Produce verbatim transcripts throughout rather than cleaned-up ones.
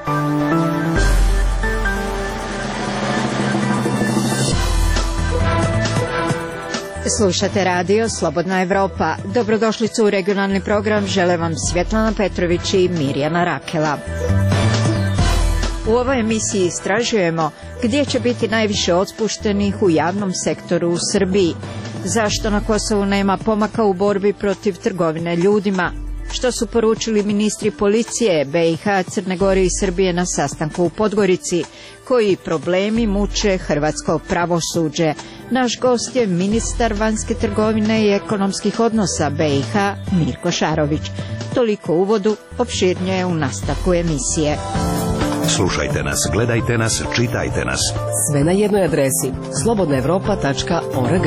Slušate radio Slobodna Evropa. Dobrodošlicu u regionalni program žele vam Svjetlana Petrović i Mirjana Rakela. U ovoj emisiji istražujemo gdje će biti najviše otpuštenih u javnom sektoru u Srbiji, zašto na Kosovu nema pomaka u borbi protiv trgovine ljudima, što su poručili ministri policije be i ha, Crne Gore i Srbije na sastanku u Podgorici, koji problemi muče hrvatsko pravosuđe. Naš gost je ministar vanjske trgovine i ekonomskih odnosa be i ha, Mirko Šarović. Toliko u uvodu, opširnije u nastavku emisije. Slušajte nas, gledajte nas, čitajte nas. Sve na jednoj adresi slobodna evropa tačka org.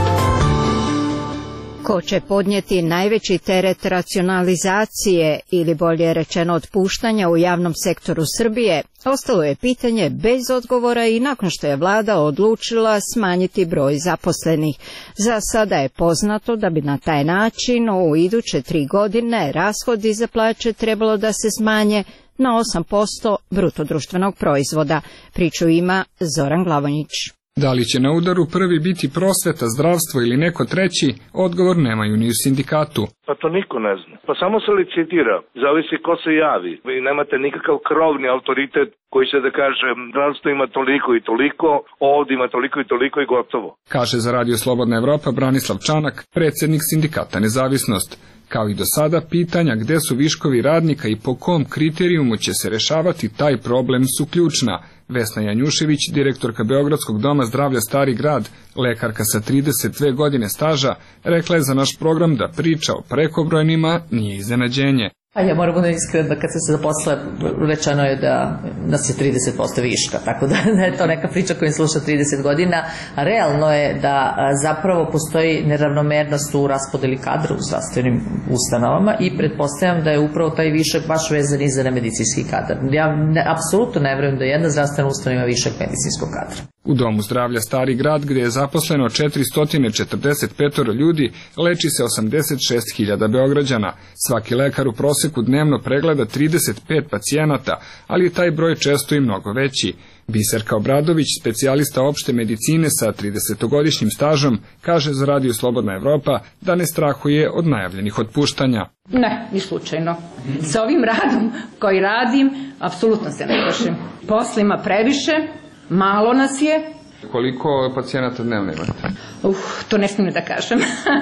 Ko će podnijeti najveći teret racionalizacije ili bolje rečeno otpuštanja u javnom sektoru Srbije, ostalo je pitanje bez odgovora i nakon što je vlada odlučila smanjiti broj zaposlenih. Za sada je poznato da bi na taj način u iduće tri godine rashodi za plaće trebalo da se smanje na osam posto bruto društvenog proizvoda. Priču ima Zoran Glavonjić. Da li će na udaru prvi biti prosveta, zdravstvo ili neko treći, odgovor nemaju ni u sindikatu. Pa to niko ne zna. Pa samo se licitira, zavisi ko se javi. Vi nemate nikakav krovni autoritet koji će da kaže zdravstvo ima toliko i toliko, ovdje ima toliko i toliko i gotovo. Kaže za Radio Slobodna Evropa Branislav Čanak, predsjednik sindikata Nezavisnost. Kao i do sada, pitanja gde su viškovi radnika i po kom kriterijumu će se rešavati taj problem su ključna. Vesna Janjušević, direktorka Beogradskog doma zdravlja Stari grad, lekarka sa trideset dve godine staža, rekla je za naš program da priča o prekobrojnima nije iznenađenje. A ja moram da iskreno da kad sam se zaposlila, rečeno je da nas je trideset posto viška, tako da je to neka priča koju sluša trideset godina. A realno je da zapravo postoji neravnomernost u raspodeli kadra u zdravstvenim ustanovama i pretpostavljam da je upravo taj višak baš vezan i za nemedicinski kadar. Ja ne, apsolutno ne vjerujem da jedna zdravstvena ustanova ima višak medicinskog kadra. U domu zdravlja Stari grad, gdje je zaposleno četiristo četrdeset pet ljudi, leči se osamdeset šest hiljada Beograđana. Svaki lekar u proseku dnevno pregleda trideset pet pacijenata, ali je taj broj često i mnogo veći. Biserka Obradović, specijalista opšte medicine sa tridesetogodišnjim stažom, kaže za Radio Slobodna Evropa da ne strahuje od najavljenih otpuštanja. Ne, ni slučajno. Sa ovim radom koji radim, apsolutno se ne plašim. Posla ima previše, malo nas je. Koliko pacijenata dnevno imate? Uf, to ne smijem da kažem.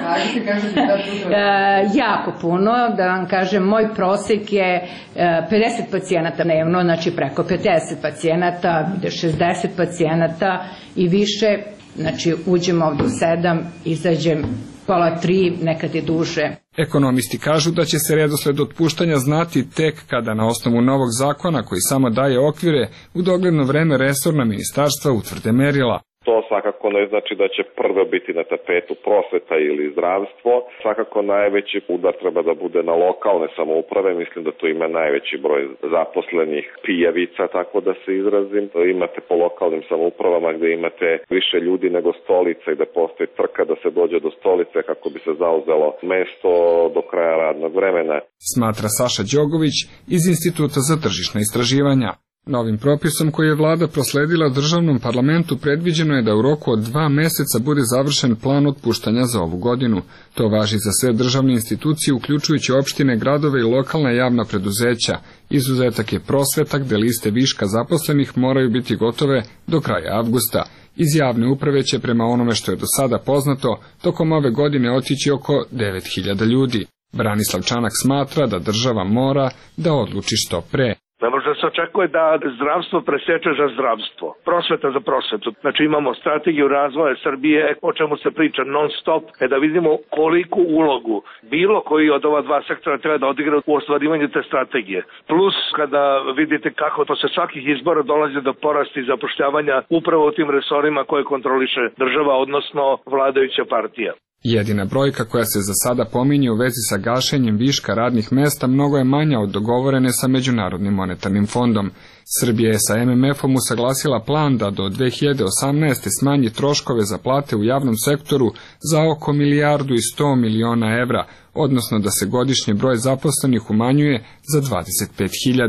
e, jako puno, da vam kažem, moj prosek je e, pedeset pacijenata dnevno, znači preko pedeset pacijenata, šezdeset pacijenata i više, znači uđem ovdje u sedam, izađem pola tri, nekad je duže. Ekonomisti kažu da će se redosled otpuštanja znati tek kada na osnovu novog zakona koji samo daje okvire u dogledno vreme resorna ministarstva utvrde merila. To svakako ne znači da će prvo biti na tapetu prosveta ili zdravstvo. Svakako najveći udar treba da bude na lokalne samouprave. Mislim da tu ima najveći broj zaposlenih pijavica, tako da se izrazim. Imate po lokalnim samoupravama gdje imate više ljudi nego stolica i da postoji trka da se dođe do stolice kako bi se zauzelo mesto do kraja radnog vremena. Smatra Saša Đogović iz Instituta za tržišna istraživanja. Novim propisom koji je vlada prosledila državnom parlamentu predviđeno je da u roku od dva meseca bude završen plan otpuštanja za ovu godinu. To važi za sve državne institucije, uključujući opštine, gradove i lokalna javna preduzeća. Izuzetak je prosveta, gde liste viška zaposlenih moraju biti gotove do kraja avgusta. Iz javne uprave će, prema onome što je do sada poznato, tokom ove godine otići oko devet hiljada ljudi. Branislav Čanak smatra da država mora da odluči što pre. Ne može da se očekuje da zdravstvo preseče za zdravstvo, prosveta za prosvetu. Znači imamo strategiju razvoja Srbije, o čemu se priča non stop, e da vidimo koliku ulogu bilo koji od ova dva sektora treba da odigra u ostvarivanju te strategije. Plus kada vidite kako to se svakih izbora dolazi do porasti zapošljavanja upravo u tim resorima koje kontroliše država, odnosno vladajuća partija. Jedina brojka koja se za sada pominje u vezi sa gašenjem viška radnih mesta mnogo je manja od dogovorene sa Međunarodnim monetarnim fondom. Srbija je sa em em efom usaglasila plan da do dve hiljade osamnaeste. smanji troškove za plate u javnom sektoru za oko milijardu i sto miliona evra, odnosno da se godišnji broj zaposlenih umanjuje za dvadeset pet hiljada.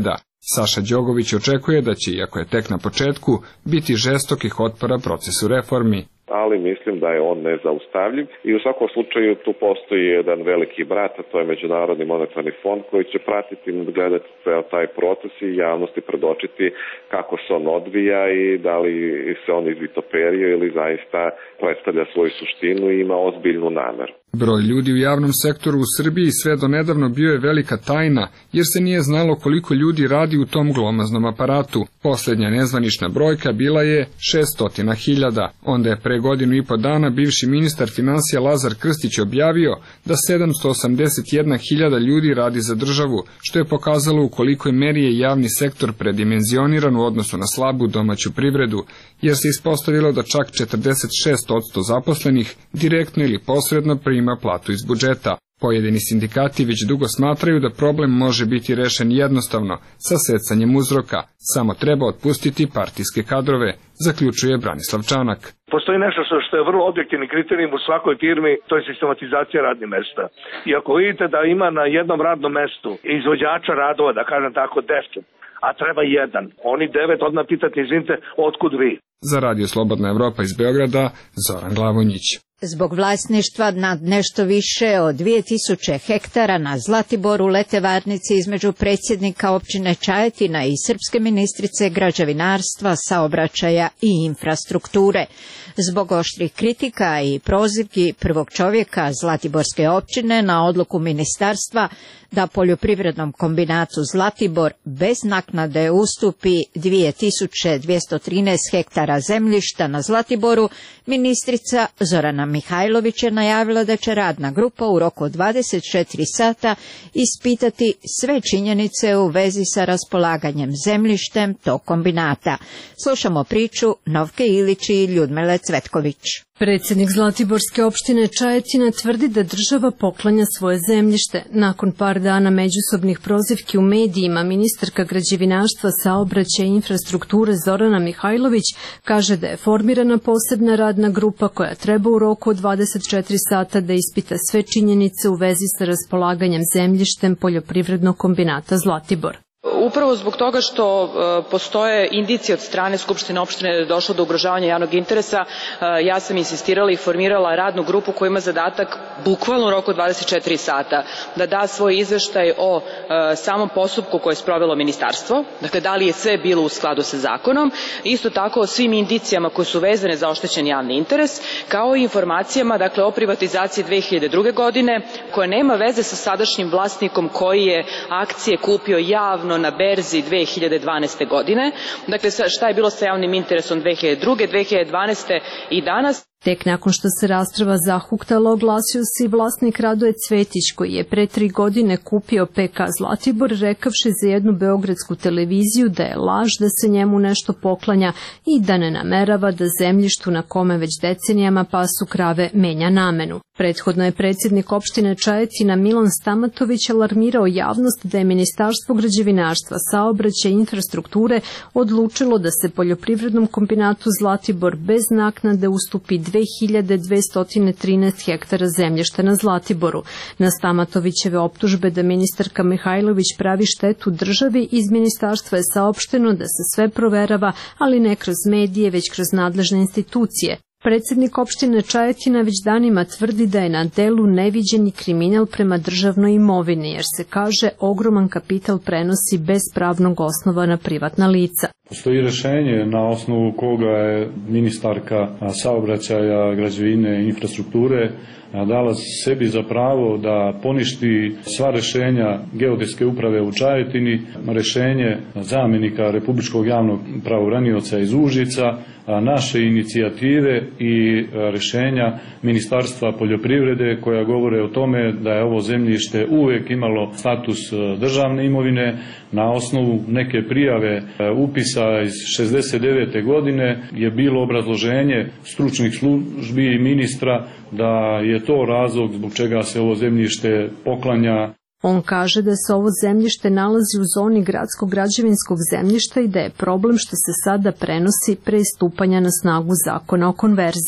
Saša Đogović očekuje da će, iako je tek na početku, biti žestokih otpora procesu reformi. Ali mislim da je on nezaustavljiv i u svakom slučaju tu postoji jedan veliki brat, a to je Međunarodni monetarni fond koji će pratiti i gledati ceo taj proces i javnosti predočiti kako se on odvija i da li se on izvitoperio ili zaista predstavlja svoju suštinu i ima ozbiljnu nameru. Broj ljudi u javnom sektoru u Srbiji sve do nedavno bio je velika tajna, jer se nije znalo koliko ljudi radi u tom glomaznom aparatu. Posljednja nezvanična brojka bila je šesnaest hiljada. Onda je pre godinu i po dana bivši ministar finansija Lazar Krstić objavio da sedamsto osamdeset jedna hiljada ljudi radi za državu, što je pokazalo u kolikoj meri je javni sektor predimenzioniran u odnosu na slabu domaću privredu, jer se ispostavilo da čak četrdeset šest posto zaposlenih direktno ili posredno prima platu iz budžeta. Pojedini sindikati već dugo smatraju da problem može biti rešen jednostavno, sa secanjem uzroka, samo treba otpustiti partijske kadrove, zaključuje Branislav Čanak. Postoji nešto što je vrlo objektivni kriterijum u svakoj firmi, to je sistematizacija radnih mesta. I ako vidite da ima na jednom radnom mestu izvođača radova, da kažem tako, deset, a treba jedan, oni devet odmah pitati, izvinite, otkud vi? Za Radio Slobodna Evropa iz Beograda, Zoran Glavonjić. Zbog vlasništva nad nešto više od dvije tisuće hektara na Zlatiboru lete varnice između predsjednika općine Čajetina i srpske ministrice građevinarstva, saobraćaja i infrastrukture. Zbog oštrih kritika i prozivki prvog čovjeka Zlatiborske općine na odluku ministarstva da poljoprivrednom kombinatu Zlatibor bez naknade ustupi dvije tisuće dvjesto trinaest hektara zemljišta na Zlatiboru, ministrica Zorana Mihajlović je najavila da će radna grupa u roku od dvadeset četiri sata ispitati sve činjenice u vezi sa raspolaganjem zemljištem tog kombinata. Slušamo priču Novke Ilić i Ljudmile Cvetković. Predsjednik Zlatiborske opštine Čajetina tvrdi da država poklanja svoje zemljište. Nakon par dana međusobnih prozivki u medijima, ministarka građevinarstva, saobraćaja i infrastrukture Zorana Mihajlović kaže da je formirana posebna radna grupa koja treba u roku od dvadeset četiri sata da ispita sve činjenice u vezi sa raspolaganjem zemljištem poljoprivrednog kombinata Zlatibor. Upravo zbog toga što e, postoje indicije od strane Skupštine opštine da je došlo do ugrožavanja javnog interesa, e, ja sam insistirala i formirala radnu grupu koja ima zadatak bukvalno u roku od dvadeset četiri sata da da svoj izveštaj o e, samom postupku koje je sprovelo ministarstvo, dakle da li je sve bilo u skladu sa zakonom, isto tako o svim indicijama koje su vezane za oštećen javni interes, kao i informacijama dakle o privatizaciji dve hiljade druge godine koja nema veze sa sadašnjim vlasnikom koji je akcije kupio javno na berzi dve hiljade dvanaeste. godine. Dakle, šta je bilo sa javnim interesom dve hiljade druge. dve hiljade dvanaeste. i danas? Tek nakon što se rasprava zahuktala, oglasio se i vlasnik Radoje Cvetić, koji je pre tri godine kupio P K Zlatibor, rekavši za jednu beogradsku televiziju da je laž da se njemu nešto poklanja i da ne namerava da zemljištu na kome već decenijama pasu krave menja namenu. Prethodno je predsjednik opštine Čajetina Milan Stamatović alarmirao javnost da je Ministarstvo građevinarstva, saobraćaja i infrastrukture odlučilo da se poljoprivrednom kombinatu Zlatibor bez naknade ustupi dve hiljade dvesta trinaest hektara zemljišta na Zlatiboru. Na Stamatovićeve optužbe da ministarka Mihajlović pravi štetu državi, iz ministarstva je saopšteno da se sve proverava, ali ne kroz medije, već kroz nadležne institucije. Predsjednik opštine Čajetina već danima tvrdi da je na delu neviđeni kriminal prema državnoj imovini, jer se kaže ogroman kapital prenosi bez pravnog osnova na privatna lica. Postoji rešenje na osnovu koga je ministarka saobraćaja, građevine i infrastrukture dala sebi za pravo da poništi sva rešenja geodetske uprave u Čajetini, rešenje zamenika Republičkog javnog pravobranioca iz Užica, naše inicijative i rešenja Ministarstva poljoprivrede koja govore o tome da je ovo zemljište uvek imalo status državne imovine. Na osnovu neke prijave upisa iz šezdeset devete. godine je bilo obrazloženje stručnih službi i ministra da je to razlog zbog čega se ovo zemljište poklanja. On kaže da se ovo zemljište nalazi u zoni gradskog građevinskog zemljišta i da je problem što se sada prenosi pre stupanja na snagu zakona o konverziji.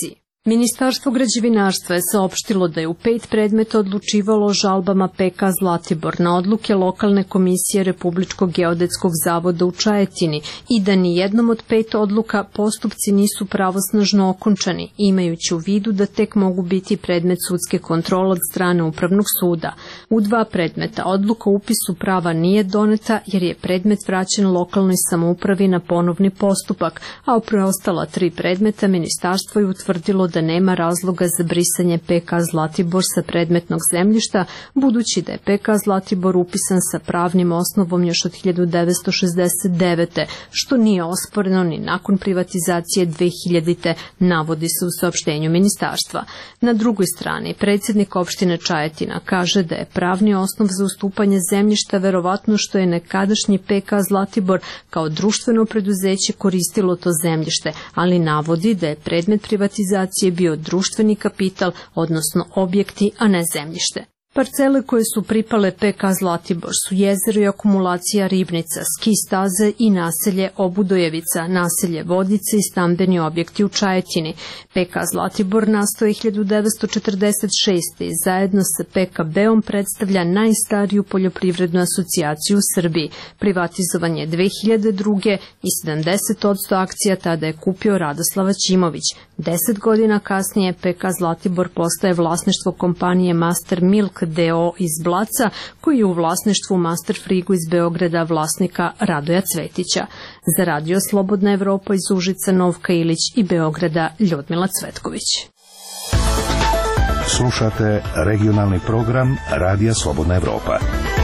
Ministarstvo građevinarstva je saopštilo da je u pet predmeta odlučivalo o žalbama P K Zlatibor na odluke lokalne komisije Republičkog geodetskog zavoda u Čajetini i da ni jednom od pet odluka postupci nisu pravosnažno okončani, imajući u vidu da tek mogu biti predmet sudske kontrole od strane Upravnog suda. U dva predmeta odluka o upisu prava nije doneta jer je predmet vraćen lokalnoj samoupravi na ponovni postupak, a u preostala tri predmeta ministarstvo je utvrdilo da nema razloga za brisanje P K Zlatibor sa predmetnog zemljišta, budući da je P K Zlatibor upisan sa pravnim osnovom još od hiljadu devetsto šezdeset devete. što nije osporeno ni nakon privatizacije dve hiljadite. navodi se u saopštenju ministarstva. Na drugoj strani, predsjednik opštine Čajetina kaže da je pravni osnov za ustupanje zemljišta verovatno što je nekadašnji P K Zlatibor kao društveno preduzeće koristilo to zemljište, ali navodi da je predmet privatizacije bio društveni kapital, odnosno objekti, a ne zemljište. Parcele koje su pripale P K Zlatibor su jezero i akumulacija Ribnica, ski staze i naselje Obudojevica, naselje Vodice i stambeni objekti u Čajetini. P K Zlatibor nastao je hiljadu devetsto četrdeset šeste. i zajedno sa P K B-om predstavlja najstariju poljoprivrednu asocijaciju u Srbiji. Privatizovan je dve hiljade druge. i sedamdeset posto akcija tada je kupio Radoslav Ćimović. Deset godina kasnije P K Zlatibor postaje vlasništvo kompanije Master Milk D O iz Blaca, koji je u vlasništvu Master Frigo iz Beograda vlasnika Radoja Cvetića. Za Radio Slobodna Evropa iz Užica Novka Ilić i Beograda Ljudmila Cvetković. Slušate regionalni program Radija Slobodna Evropa.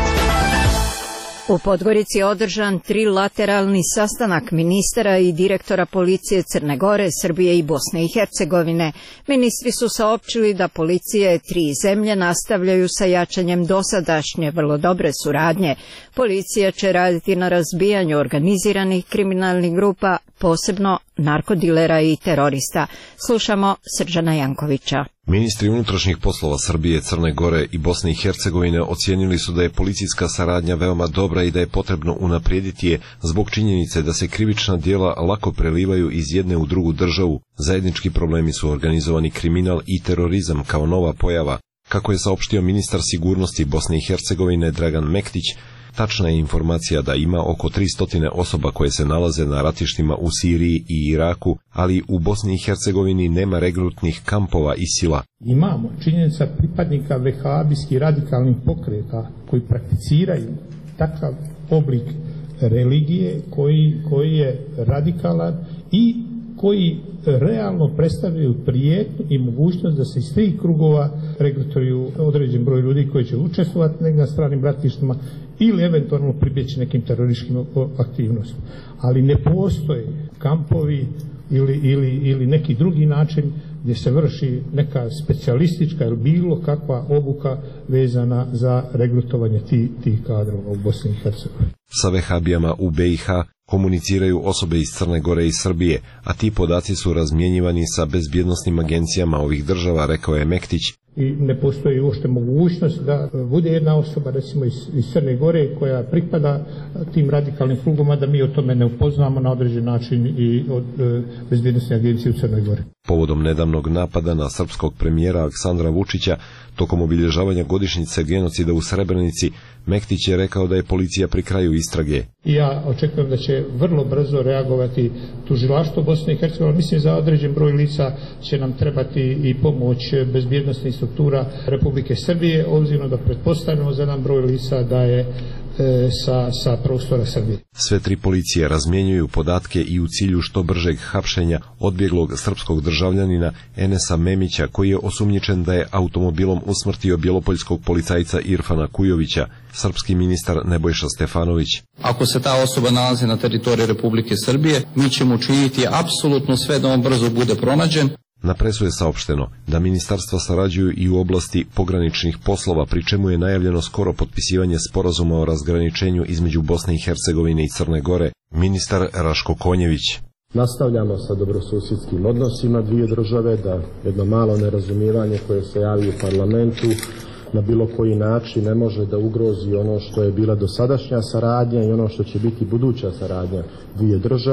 U Podgorici je održan trilateralni sastanak ministara i direktora policije Crne Gore, Srbije i Bosne i Hercegovine. Ministri su saopštili da policije tri zemlje nastavljaju sa jačanjem dosadašnje vrlo dobre suradnje. Policija će raditi na razbijanju organiziranih kriminalnih grupa, posebno narkodilera i terorista. Slušamo Srđana Jankovića. Ministri unutrašnjih poslova Srbije, Crne Gore i Bosne i Hercegovine ocijenili su da je policijska saradnja veoma dobra i da je potrebno unaprijediti je zbog činjenice da se krivična djela lako prelivaju iz jedne u drugu državu. Zajednički problemi su organizovani kriminal i terorizam kao nova pojava. Kako je saopštio ministar sigurnosti Bosne i Hercegovine Dragan Mektić, tačna je informacija da ima oko tristo osoba koje se nalaze na ratištima u Siriji i Iraku, ali u Bosni i Hercegovini nema regrutnih kampova i sila. Imamo činjenica pripadnika vehabijskih radikalnih pokreta koji prakticiraju takav oblik religije koji, koji je radikalan i koji realno predstavljaju prijetnju i mogućnost da se iz tih krugova regrutuju određen broj ljudi koji će učestvovati negdje na stranim ratištima ili eventualno pribjeći nekim terorističkim aktivnostima. Ali ne postoje kampovi ili, ili, ili neki drugi način gdje se vrši neka specijalistička ili bilo kakva obuka vezana za regrutovanje tih ti kadrova u Bosni i Hercegovini. Sa vehabijama u B i H komuniciraju osobe iz Crne Gore i Srbije, a ti podaci su razmjenjivani sa bezbjednosnim agencijama ovih država, rekao je Mektić. I ne postoji uopšte mogućnost da bude jedna osoba, recimo iz, iz Crne Gore, koja pripada tim radikalnim krugoma, da mi o tome ne upoznamo na određen način i od e, bezbjednosne agencije u Crnoj Gori. Povodom nedavnog napada na srpskog premijera Aleksandra Vučića, tokom obilježavanja godišnjice genocida u Srebrenici, Mektić je rekao da je policija pri kraju istrage. I ja očekujem da će vrlo brzo reagovati tužilaštvo Bosne i Hercegovine. Mislim za određen broj lica će nam trebati i pomoć bezbjednosnih struktura Republike Srbije, obzirom da pretpostavljamo za jedan broj lica da je e, sa, sa prostora Srbije. Sve tri policije razmjenjuju podatke i u cilju što bržeg hapšenja odbjeglog srpskog državljanina Enesa Memića, koji je osumnjičen da je automobilom usmrtio bjelopoljskog policajca Irfana Kujovića, srpski ministar Nebojša Stefanović. Ako se ta osoba nalazi na teritoriji Republike Srbije, mi ćemo učiniti apsolutno sve da on brzo bude pronađen. Na presu je saopšteno da ministarstva sarađuju i u oblasti pograničnih poslova, pri čemu je najavljeno skoro potpisivanje sporazuma o razgraničenju između Bosne i Hercegovine i Crne Gore. Ministar Raško Konjević. Nastavljamo sa dobrosusjedskim odnosima dvije države, da jedno malo nerazumijevanje koje se javi u parlamentu na bilo koji način ne može da ugrozi ono što je bila dosadašnja saradnja i ono što će biti buduća saradnja dvije države.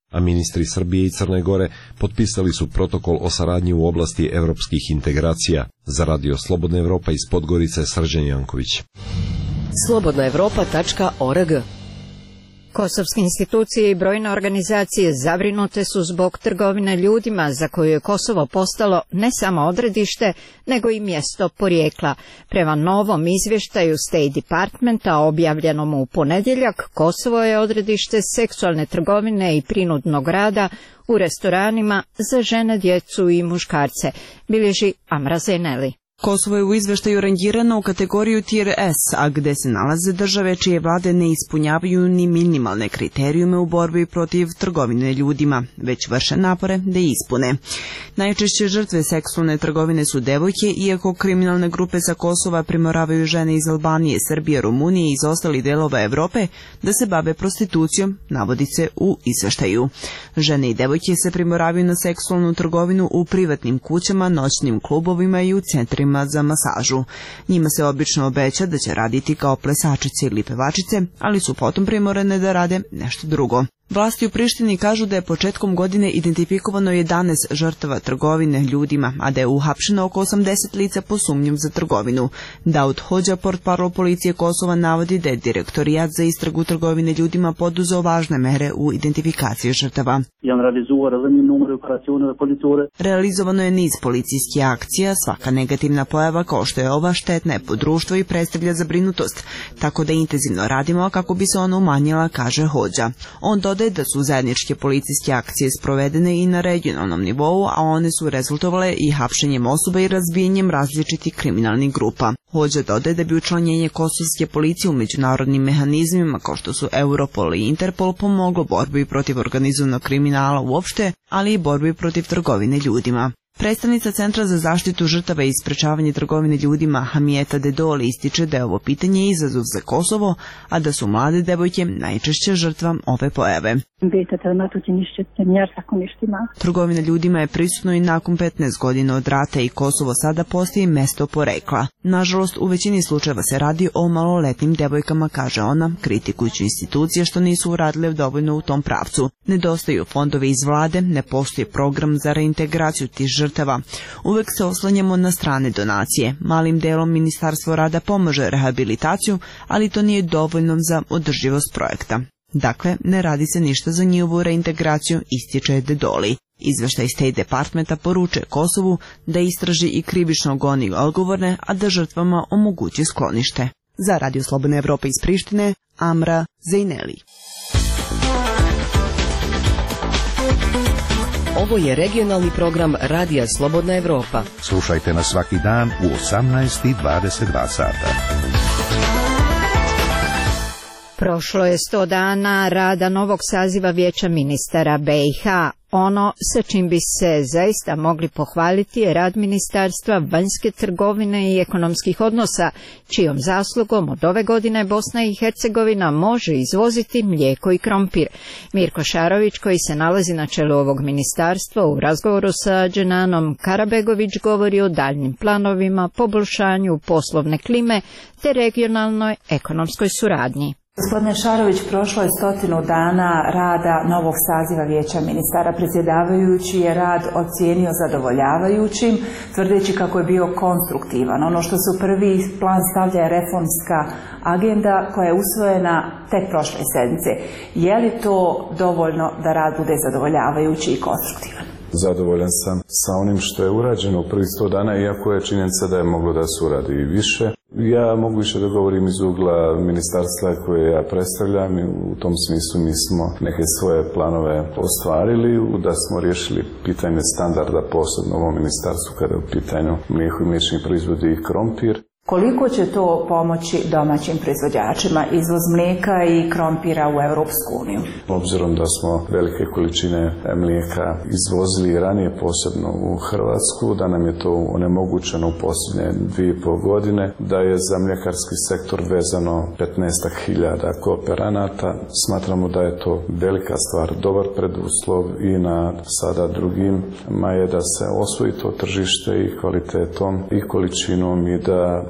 a ministri Srbije i Crne Gore potpisali su protokol o saradnji u oblasti evropskih integracija. Za Radio Slobodna Evropa iz Podgorice, Srđan Janković. slobodna evropa tačka org. Kosovske institucije i brojne organizacije zabrinute su zbog trgovine ljudima za koju je Kosovo postalo ne samo odredište, nego i mjesto porijekla. Prema novom izvještaju State Departmenta objavljenom u ponedjeljak, Kosovo je odredište seksualne trgovine i prinudnog rada u restoranima za žene, djecu i muškarce, bilježi Amra Zeneli. Kosovo je u izveštaju rangirano u kategoriju Tier S, a gde se nalaze države čije vlade ne ispunjavaju ni minimalne kriterijume u borbi protiv trgovine ljudima, već vrše napore da ispune. Najčešće žrtve seksualne trgovine su devojke, iako kriminalne grupe sa Kosova primoravaju žene iz Albanije, Srbije, Rumunije i iz ostalih delova Evrope da se bave prostitucijom, navodi se u izveštaju. Žene i devojke se primoravaju na seksualnu trgovinu u privatnim kućama, noćnim klubovima i u centrima za masažu. Njima se obično obeća da će raditi kao plesačice ili pevačice, ali su potom primorane da rade nešto drugo. Vlasti u Prištini kažu da je početkom godine identifikovano jedanaest žrtava trgovine ljudima, a da je uhapšeno oko osamdeset lica po sumnjom za trgovinu. Daud Hođa, portparol policije Kosova, navodi da je Direktorijat za istragu trgovine ljudima poduzeo važne mere u identifikaciji žrtava. Realizovano je niz policijskih akcija, svaka negativna pojava kao što je ova štetna je po društvo i predstavlja zabrinutost, tako da intenzivno radimo kako bi se ona umanjila, kaže Hođa. On dodaje da su zajedničke policijske akcije sprovedene i na regionalnom nivou, a one su rezultovale i hapšenjem osoba i razbijanjem različitih kriminalnih grupa. Hođa dodaje da bi učlanjenje kosovske policije u međunarodnim mehanizmima kao što su Europol i Interpol pomoglo borbi protiv organizovanog kriminala uopšte, ali i borbi protiv trgovine ljudima. Predstavnica Centra za zaštitu žrtava i sprečavanje trgovine ljudima Hamijeta Dedoli ističe da je ovo pitanje izazov za Kosovo, a da su mlade devojke najčešće žrtva ove pojave. Trgovina ljudima je prisutno i nakon petnaest godina od rata i Kosovo sada postaje mesto porekla. Nažalost, u većini slučajeva se radi o maloletnim devojkama, kaže ona, kritikujući institucije što nisu uradile dovoljno u tom pravcu. Nedostaju fondovi iz vlade, ne postoji program za reintegraciju tih žrtava. Uvek se oslanjamo na strane donacije. Malim delom Ministarstvo rada pomaže rehabilitaciju, ali to nije dovoljno za održivost projekta. Dakle, ne radi se ništa za njihovu reintegraciju, ističe Dedoli. Izveštaj State Departmenta poručuje Kosovu da istraži i krivično goni odgovorne, a da žrtvama omogući sklonište. Za Radio Slobodna Evropa iz Prištine, Amra Zeneli. Ovo je regionalni program Radija Slobodna Evropa. Slušajte nas svaki dan u osamnaest i dvadeset dva sata. Prošlo je sto dana rada novog saziva Vijeća ministara B i H. Ono sa čim bi se zaista mogli pohvaliti je rad Ministarstva vanjske trgovine i ekonomskih odnosa, čijom zaslugom od ove godine Bosna i Hercegovina može izvoziti mlijeko i krompir. Mirko Šarović, koji se nalazi na čelu ovog ministarstva, u razgovoru sa Dženanom Karabegović govori o daljnim planovima, poboljšanju poslovne klime te regionalnoj ekonomskoj suradnji. Gospodine Šarović, prošlo je stotinu dana rada novog saziva Vijeća ministara. Predsjedavajući je rad ocijenio zadovoljavajućim, tvrdeći kako je bio konstruktivan. Ono što se u prvi plan stavlja je reformska agenda koja je usvojena tek prošle sedmice. Je li to dovoljno da rad bude zadovoljavajući i konstruktivan? Zadovoljan sam sa onim što je urađeno u prvih sto dana, iako je činjenica da je moglo da se uradi i više. Ja mogu više da govorim iz ugla ministarstva koje ja predstavljam i u tom smislu mi smo neke svoje planove ostvarili, da smo riješili pitanje standarda posebno u ovom ministarstvu kada je u pitanju mlijeko i mliječni proizvodi i krompir. Koliko će to pomoći domaćim proizvođačima, izvoz mlijeka i krompira u Europsku uniju? Obzirom da smo velike količine mlijeka izvozili i ranije, posebno u Hrvatsku, da nam je to onemogućeno u posljednje dvije i pol godine, da je za mljekarski sektor vezano petnaest hiljada kooperanata. Smatramo da je to velika stvar, dobar preduslov i na sada drugim ma je da se osvoji to tržište i kvalitetom i količinom i da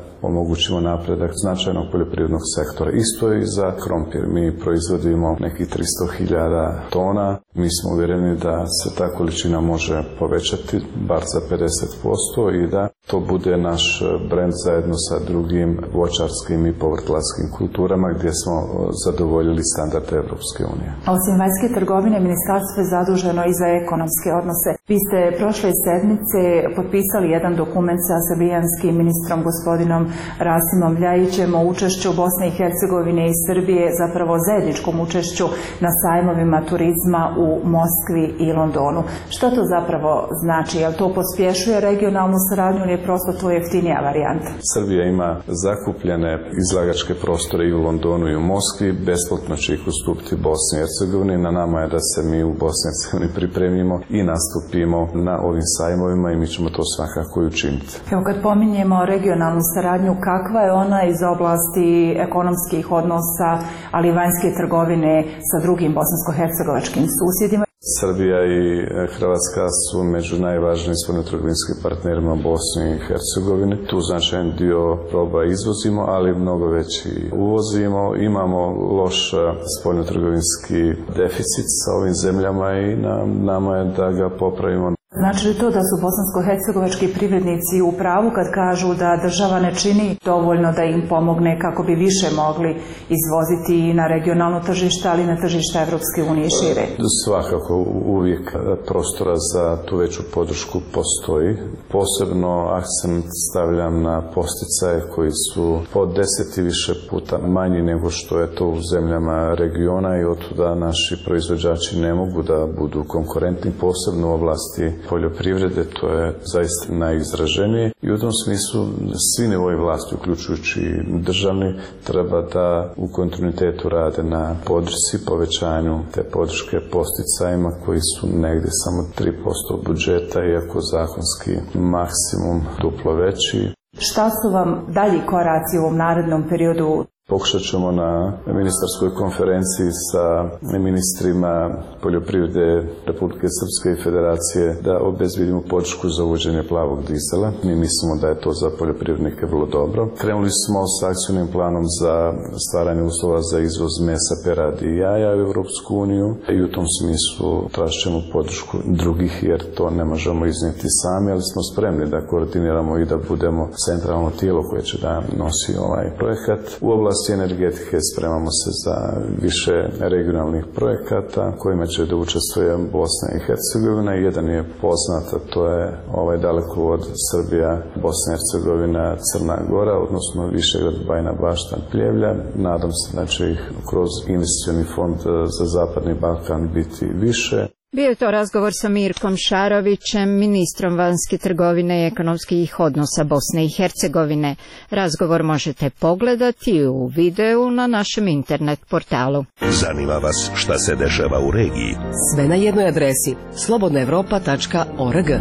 omogućimo napredak značajnog poljoprivrednog sektora. Isto je i za krompir. Mi proizvodimo nekih tristo hiljada tona. Mi smo uvjereni da se ta količina može povećati bar za pedeset posto i da to bude naš brend zajedno sa drugim voćarskim i povrtlarskim kulturama gdje smo zadovoljili standarde Evropske unije. Osim vanjske trgovine, ministarstvo je zaduženo i za ekonomske odnose. Vi ste prošle sedmice potpisali jedan dokument sa srbijanskim ministrom gospodinom Rasimom Ljajićem o učešću Bosne i Hercegovine i Srbije, zapravo zajedničkom učešću na sajmovima turizma u Moskvi i Londonu. Što to zapravo znači? Jel to pospješuje regionalnu saradnju ili je prosto to jeftinija varijanta? Srbija ima zakupljene izlagačke prostore i u Londonu i u Moskvi, besplatno će ih ustupiti Bosni i Hercegovini. Na nama je da se mi u Bosni i Hercegovini pripremimo i nastupimo na ovim sajmovima i mi ćemo to svakako i učiniti. Evo, kad pominjemo regionalnu saradnju, kakva je ona iz oblasti ekonomskih odnosa, ali i vanjske trgovine sa drugim bosansko-hercegovačkim susjedima? Srbija i Hrvatska su među najvažnijim spoljnotrgovinskim partnerima Bosni i Hercegovini. Tu značajan dio roba izvozimo, ali mnogo veći uvozimo. Imamo loš spoljnotrgovinski deficit sa ovim zemljama i na nama je da ga popravimo. Znači li to da su bosansko-hercegovački privrednici u pravu kad kažu da država ne čini dovoljno da im pomogne kako bi više mogli izvoziti i na regionalno tržište, ali i na tržište Evropske unije i šire? Svakako uvijek prostora za tu veću podršku postoji. Posebno akcent stavljam na posticaje koji su po deset i više puta manji nego što je to u zemljama regiona i otuda naši proizvođači ne mogu da budu konkurentni, posebno u oblasti poljoprivrede, to je zaista najizraženije i u tom smislu svi nivoji vlasti, uključujući državni, treba da u kontinuitetu rade na podršci, povećanju te podrške posticajima koji su negdje samo tri posto budžeta, iako zakonski maksimum duplo veći. Šta su vam dalji koraci u ovom narednom periodu? Pokušat ćemo na ministarskoj konferenciji sa ministrima poljoprivrede Republike Srpske i Federacije da obezbedimo podršku za uvođenje plavog dizela. Mi mislimo da je to za poljoprivrednike vrlo dobro. Krenuli smo s akcijnim planom za stvaranje uslova za izvoz mesa, peradi i jaja u Europsku uniju i u tom smislu tražit ćemo podršku drugih jer to ne možemo iznijeti sami, ali smo spremni da koordiniramo i da budemo centralno tijelo koje će da nosi ovaj projekat. U oblasti energetike spremamo se za više regionalnih projekata kojima će da učestvuje Bosna i Hercegovina. Jedan je poznat, a to je ovaj dalekovod Srbija, Bosna i Hercegovina, Crna Gora, odnosno Višegrad, Bajina Bašta, Pljevlja. Nadam se da će ih kroz investicioni fond za Zapadni Balkan biti više. Bio je to razgovor sa Mirkom Šarovićem, ministrom vanjske trgovine i ekonomskih odnosa Bosne i Hercegovine. Razgovor možete pogledati u videu na našem internet portalu. Zanima vas šta se dešava u regiji? Sve na jednoj adresi slobodna evropa tačka org.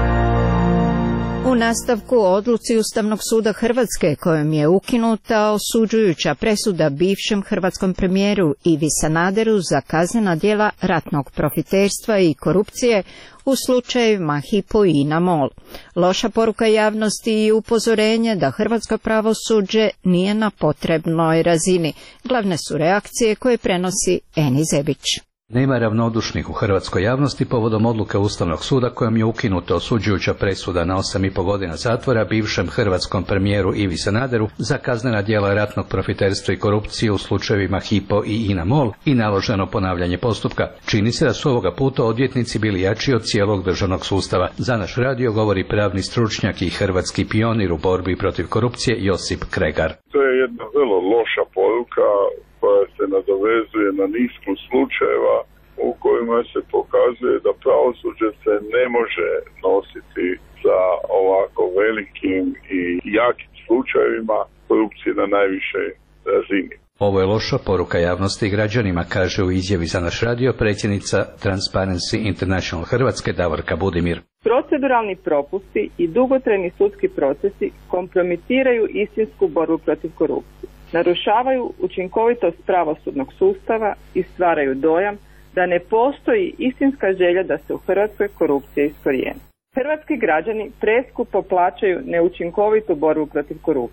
U nastavku odluci Ustavnog suda Hrvatske kojom je ukinuta osuđujuća presuda bivšem hrvatskom premijeru Ivi Sanaderu za kaznena djela ratnog profiterstva i korupcije u slučajevima Hypo i INA MOL. Loša poruka javnosti i upozorenje da hrvatsko pravosuđe nije na potrebnoj razini. Glavne su reakcije koje prenosi Eni Zebić. Nema ravnodušnih u hrvatskoj javnosti povodom odluke Ustavnog suda kojom je ukinuta osuđujuća presuda na osam i pol godina zatvora bivšem hrvatskom premijeru Ivi Sanaderu za kaznena djela ratnog profiterstva i korupcije u slučajevima Hypo i INA MOL i naloženo ponavljanje postupka. Čini se da su ovoga puta odvjetnici bili jači od cijelog državnog sustava. Za naš radio govori pravni stručnjak i hrvatski pionir u borbi protiv korupcije Josip Kregar. To je jedna vrlo loša poruka koja se nadovezuje na niz slučajeva u kojima se pokazuje da pravosuđe se ne može nositi sa ovako velikim i jakim slučajevima korupcije na najvišoj razini. Ovo je loša poruka javnosti i građanima, kaže u izjavi za naš radio predsjednica Transparency International Hrvatske Davorka Budimir. Proceduralni propusti i dugotrajni sudski procesi kompromitiraju istinsku borbu protiv korupcije. Narušavaju učinkovitost pravosudnog sustava i stvaraju dojam da ne postoji istinska želja da se u Hrvatskoj korupcija iskorijeni. Hrvatski građani preskupo plaćaju neučinkovitu borbu protiv korupcije.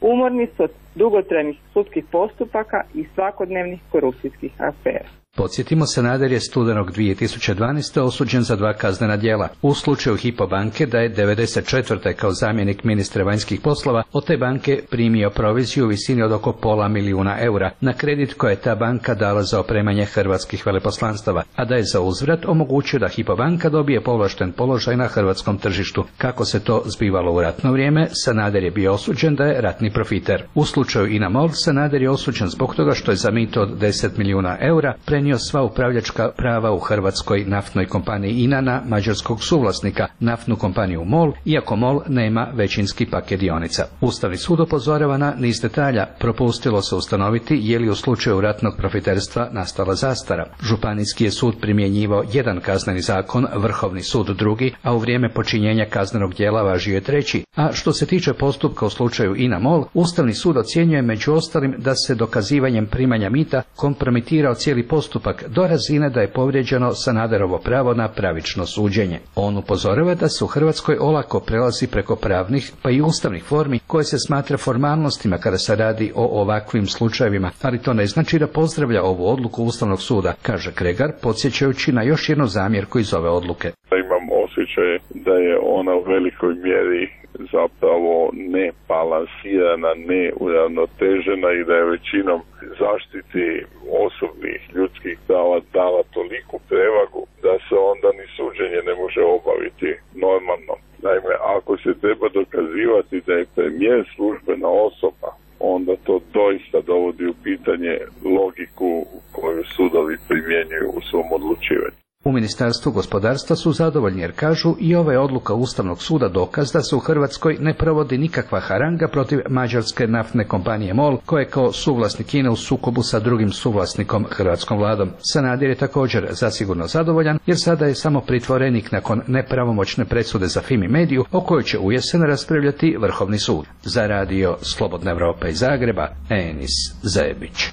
Umorni su od dugotrajnih sudskih postupaka i svakodnevnih korupcijskih afera. Podsjetimo, Sanader je studenog dvije tisuće dvanaeste. osuđen za dva kaznena djela. U slučaju Hypo banke da je devedeset četvrte kao zamjenik ministra vanjskih poslova od te banke primio proviziju u visini od oko pola milijuna eura na kredit koje je ta banka dala za opremanje hrvatskih veleposlanstava, a da je za uzvrat omogućio da Hypo banka dobije povlašten položaj na hrvatskom tržištu. Kako se to zbivalo u ratno vrijeme, Sanader je bio osuđen da je ratni profiter. U slučaju INA-MOL, Sanader je osuđen zbog toga što je za mito od deset milijuna eura prenio sva upravljačka prava u hrvatskoj naftnoj kompaniji INA na mađarskog suvlasnika, naftnu kompaniju MOL, iako MOL nema većinski paket dionica. Ustavni sud upozorava na niz detalja. Propustilo se ustanoviti je li u slučaju ratnog profiterstva nastala zastara. Županijski je sud primjenjivao jedan kazneni zakon, Vrhovni sud drugi, a u vrijeme počinjenja kaznenog djela važio je treći. A što se tiče postupka u slučaju INA-MOL, Ustavni sud ocjenjuje među ostalim da se dokazivanjem primanja mita kompromitirao cijeli postupak do razine da je povrijeđeno Sanaderovo pravo na pravično suđenje. On upozorava da se u Hrvatskoj olako prelazi preko pravnih pa i ustavnih formi koje se smatra formalnostima kada se radi o ovakvim slučajevima, ali to ne znači da pozdravlja ovu odluku Ustavnog suda, kaže Kregar, podsjećajući na još jednu zamjerku iz ove odluke. Imam osjećaj da je ona u velikoj mjeri zapravo ne balansirana, ne uravnotežena i da je većinom zaštiti osobnih ljudskih prava dala toliku prevagu da se onda ni suđenje ne može obaviti normalno. Naime, ako se treba dokazivati da je premijer službena osoba, onda to doista dovodi u pitanje logiku koju sudovi primjenjuju u svom odlučivanju. U Ministarstvu gospodarstva su zadovoljni jer kažu i ova je odluka Ustavnog suda dokaz da se u Hrvatskoj ne provodi nikakva haranga protiv mađarske naftne kompanije MOL, koja je kao suvlasnik INA u sukobu sa drugim suvlasnikom, hrvatskom vladom. Sanader je također zasigurno zadovoljan jer sada je samo pritvorenik nakon nepravomoćne presude za Fimi Mediju, o kojoj će ujesen raspravljati Vrhovni sud. Za radio Slobodna Evropa iz Zagreba, Enis Zebić.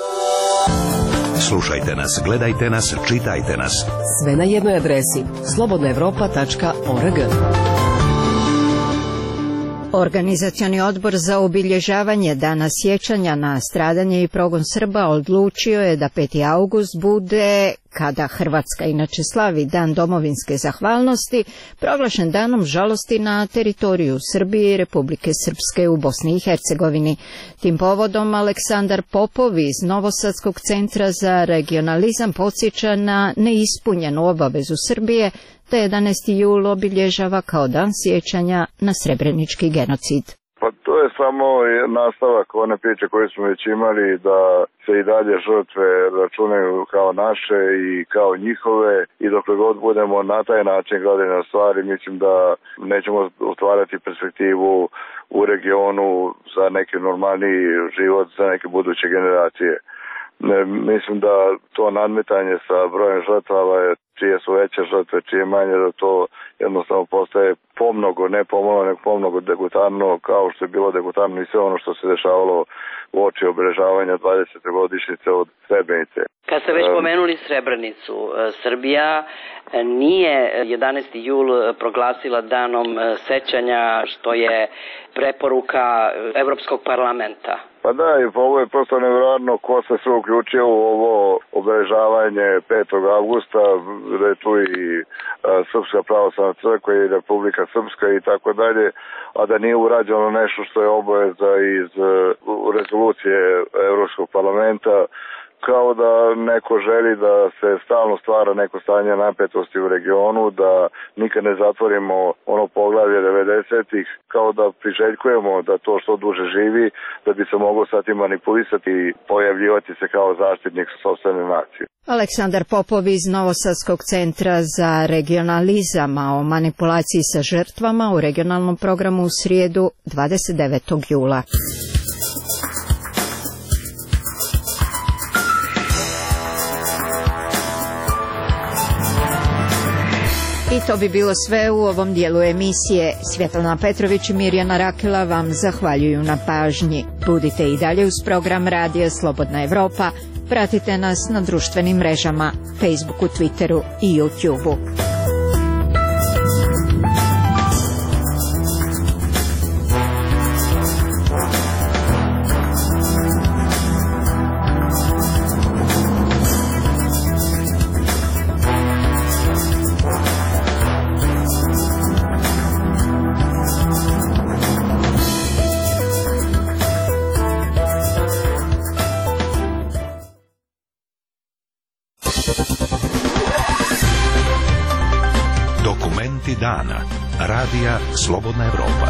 Slušajte nas, gledajte nas, čitajte nas. Sve na jednoj adresi slobodna evropa tačka org. Organizacioni odbor za obilježavanje Dana sjećanja na stradanje i progon Srba odlučio je da peti august bude, kada Hrvatska inače slavi Dan domovinske zahvalnosti, proglašen danom žalosti na teritoriju Srbije i Republike Srpske u Bosni i Hercegovini. Tim povodom Aleksandar Popov iz Novosadskog centra za regionalizam podsjeća na neispunjenu obavezu Srbije da jedanaesti jul obilježava kao dan sjećanja na srebrenički genocid. Pa to je samo nastavak one priče koje smo već imali, da se i dalje žrtve računaju kao naše i kao njihove, i dokle god budemo na taj način gledali na stvari, mislim da nećemo otvarati perspektivu u regionu za neki normalniji život za neke buduće generacije. Ne, mislim da to nadmetanje sa brojem žrtava je, čije su veće žrtve, čije manje, da to jednostavno postaje pomnogo, ne pomalo, nego pomnogo degutarno, kao što je bilo degutarno i sve ono što se dešavalo u oči obeležavanja dvadesete godišnjice od Srebrenice. Kad ste već pomenuli Srebrenicu, Srbija nije jedanaesti jul proglasila danom sećanja, što je preporuka Evropskog parlamenta. Pa da, i ovo je prosto nevjerojatno ko se sve uključio u ovo obeležavanje petog avgusta, da je tu i Srpska pravoslavna crkva i Republika Srpska i tako dalje, a da nije urađeno nešto što je obaveza iz rezolucije Evropskog parlamenta, kao da neko želi da se stalno stvara neko stanje napetosti u regionu, da nikad ne zatvorimo ono poglavlje devedesetih, kao da priželjkujemo da to što duže živi, da bi se moglo sad i manipulisati i pojavljivati se kao zaštitnik sopstvene nacije. Aleksandar Popov iz Novosadskog centra za regionalizam o manipulaciji sa žrtvama u regionalnom programu u srijedu dvadeset devetog jula. I to bi bilo sve u ovom dijelu emisije. Svjetlana Petrović i Mirjana Rakela vam zahvaljuju na pažnji. Budite i dalje uz program Radija Slobodna Evropa. Pratite nas na društvenim mrežama, Facebooku, Twitteru i YouTubeu. Dokumenti dana. Radija Slobodna Evropa.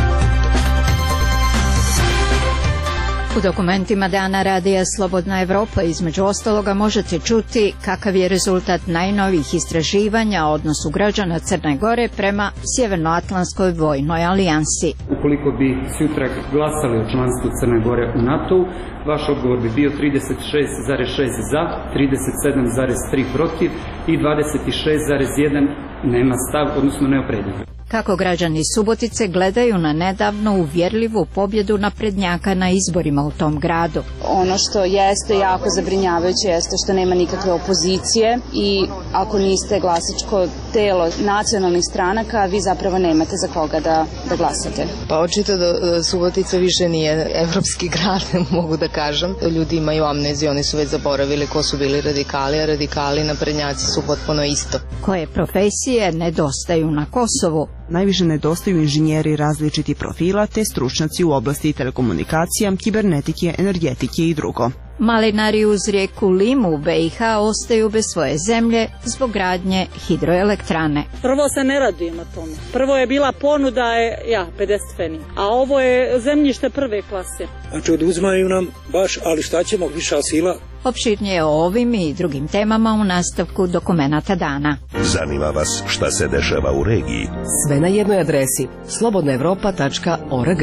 U dokumentima dana Radija Slobodna Evropa između ostaloga možete čuti kakav je rezultat najnovijih istraživanja o odnosu građana Crne Gore prema Sjevernoatlantskoj vojnoj alijansi. Ukoliko bi sutra glasali o članstvu Crne Gore u NATO-u, vaš odgovor bi bio trideset šest zarez šest za, trideset sedam zarez tri protiv i dvadeset šest zarez jedan nema stav, odnosno neopredjeljen. Kako građani Subotice gledaju na nedavno uvjerljivu pobjedu naprednjaka na izborima u tom gradu? Ono što jeste jako zabrinjavajuće jeste što nema nikakve opozicije i ako niste glasačko telo nacionalnih stranaka, vi zapravo nemate za koga da, da glasate. Pa očito da Subotica više nije evropski grad, mogu da kažem. Ljudi imaju amneziju, oni su već zaboravili ko su bili radikali, a radikali naprednjaci su potpuno isto. Koje profesije nedostaju na Kosovu? Najviše nedostaju inženjeri različitih profila te stručnjaci u oblasti telekomunikacija, kibernetike, energetike i drugo. Malinari uz rijeku Limu u B i H ostaju bez svoje zemlje zbog gradnje hidroelektrane. Prvo se ne radujemo tome. Prvo je bila ponuda je, ja, pedeset feni, a ovo je zemljište prve klase. Znači oduzmaju nam baš, ali šta ćemo, viša sila. Opširnije o ovim i drugim temama u nastavku dokumenata dana. Zanima vas šta se dešava u regiji? Sve na jednoj adresi slobodna evropa tačka org.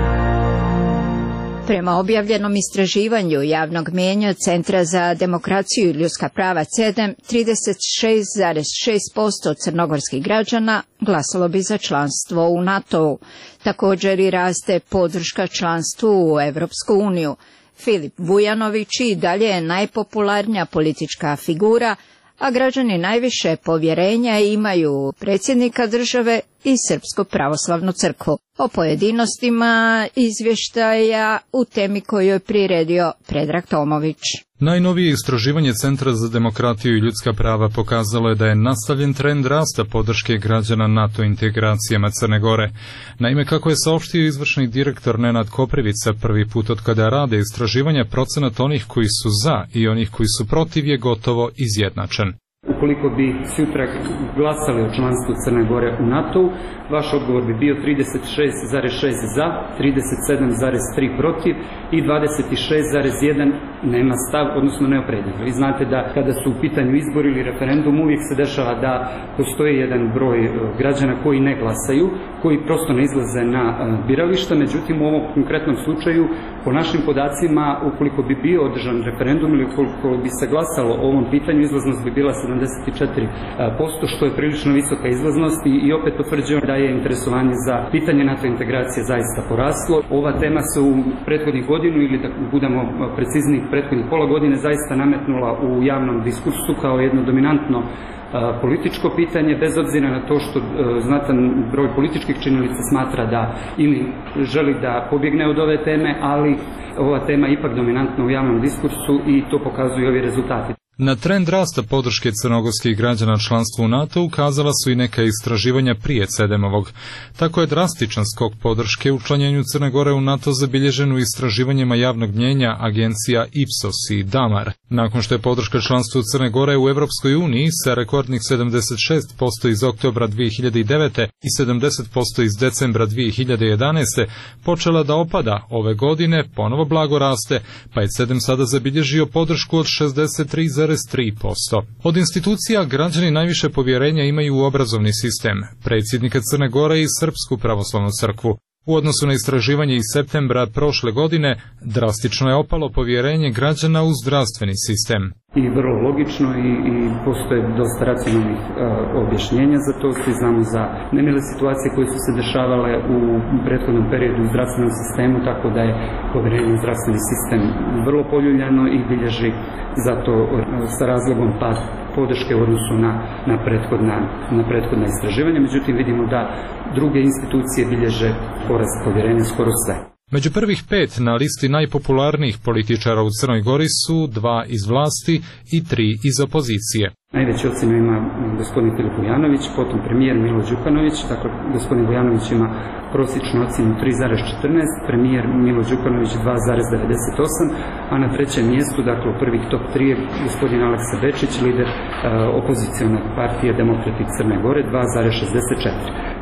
Prema objavljenom istraživanju javnog mijenja Centra za demokraciju i ljudska prava C E D E M, trideset šest zarez šest posto crnogorskih građana glasalo bi za članstvo u NATO-u. Također i raste podrška članstvu u Evropsku uniju. Filip Vujanović i dalje je najpopularnija politička figura, a građani najviše povjerenja imaju u predsjednika države i Srpsku pravoslavnu crkvu. O pojedinostima izvještaja u temi koju je priredio Predrag Tomović. Najnovije istraživanje Centra za demokratiju i ljudska prava pokazalo je da je nastavljen trend rasta podrške građana NATO integracijama Crne Gore. Naime, kako je saopštio izvršni direktor Nenad Koprivica, prvi put od kada rade istraživanja, procenat onih koji su za i onih koji su protiv je gotovo izjednačen. Ukoliko bi sutra glasali o članstvu Crne Gore u NATO-u, vaš odgovor bi bio trideset šest zarez šest za, trideset sedam zarez tri protiv i dvadeset šest zarez jedan nema stav, odnosno neopredjeljen. Vi znate da kada su u pitanju izbori ili referendum, uvijek se dešava da postoji jedan broj građana koji ne glasaju, koji prosto ne izlaze na birališta, međutim u ovom konkretnom slučaju, po našim podacima, ukoliko bi bio održan referendum ili ukoliko bi se glasalo o ovom pitanju, izlaznost bi bila sedamdeset četiri posto, što je prilično visoka izlaznost i, i opet potvrđuje da je interesovanje za pitanje NATO integracije zaista poraslo. Ova tema se u prethodnih godinu, ili da budemo precizniji, prethodnih pola godine zaista nametnula u javnom diskursu kao jedno dominantno političko pitanje, bez obzira na to što znatan broj političkih činjenica smatra da ili želi da pobjegne od ove teme, ali ova tema je ipak dominantna u javnom diskursu i to pokazuju ovi rezultati. Na trend rasta podrške crnogorskih građana članstvu u NATO ukazala su i neka istraživanja prije C E D E M-ovog. Tako je drastičan skok podrške učlanjenju Crne Gore u NATO zabilježen u istraživanjima javnog mnjenja agencija Ipsos i Damar. Nakon što je podrška članstvu Crne Gore u Evropskoj uniji sa rekordnih sedamdeset šest posto iz oktobra dvije hiljade devete i sedamdeset posto iz decembra dvije hiljade jedanaeste počela da opada, ove godine ponovo blago raste, pa je C E D E M sada zabilježio podršku od šezdeset tri zarez tri posto. Od institucija građani najviše povjerenja imaju u obrazovni sistem, predsjednika Crne Gore i Srpsku pravoslavnu crkvu. U odnosu na istraživanje iz septembra prošle godine, drastično je opalo povjerenje građana u zdravstveni sistem. I vrlo logično i, i postoje dosta racionalnih uh, objašnjenja za to. Svi znamo za nemile situacije koje su se dešavale u prethodnom periodu u zdravstvenom sistemu, tako da je povjerenje u zdravstveni sistem vrlo poljuljano i bilježi zato uh, sa razlogom pad podrške u odnosu na, na, prethodna, na prethodna istraživanja. Međutim, vidimo da druge institucije bilježe porast povjerenja skoro sve. Među prvih pet na listi najpopularnijih političara u Crnoj Gori su dva iz vlasti i tri iz opozicije. Najveću ocjenu ima gospodin Filip Vujanović, potom premijer Milo Đukanović, dakle gospodin Vujanović ima prosječnu ocjenu tri zarez četrnaest, premijer Milo Đukanović dva zarez devedeset osam, a na trećem mjestu, dakle u prvih top tri je gospodin Aleksa Bečić, lider uh, opozicione partije Demokrati Crne Gore, dva zarez šezdeset četiri.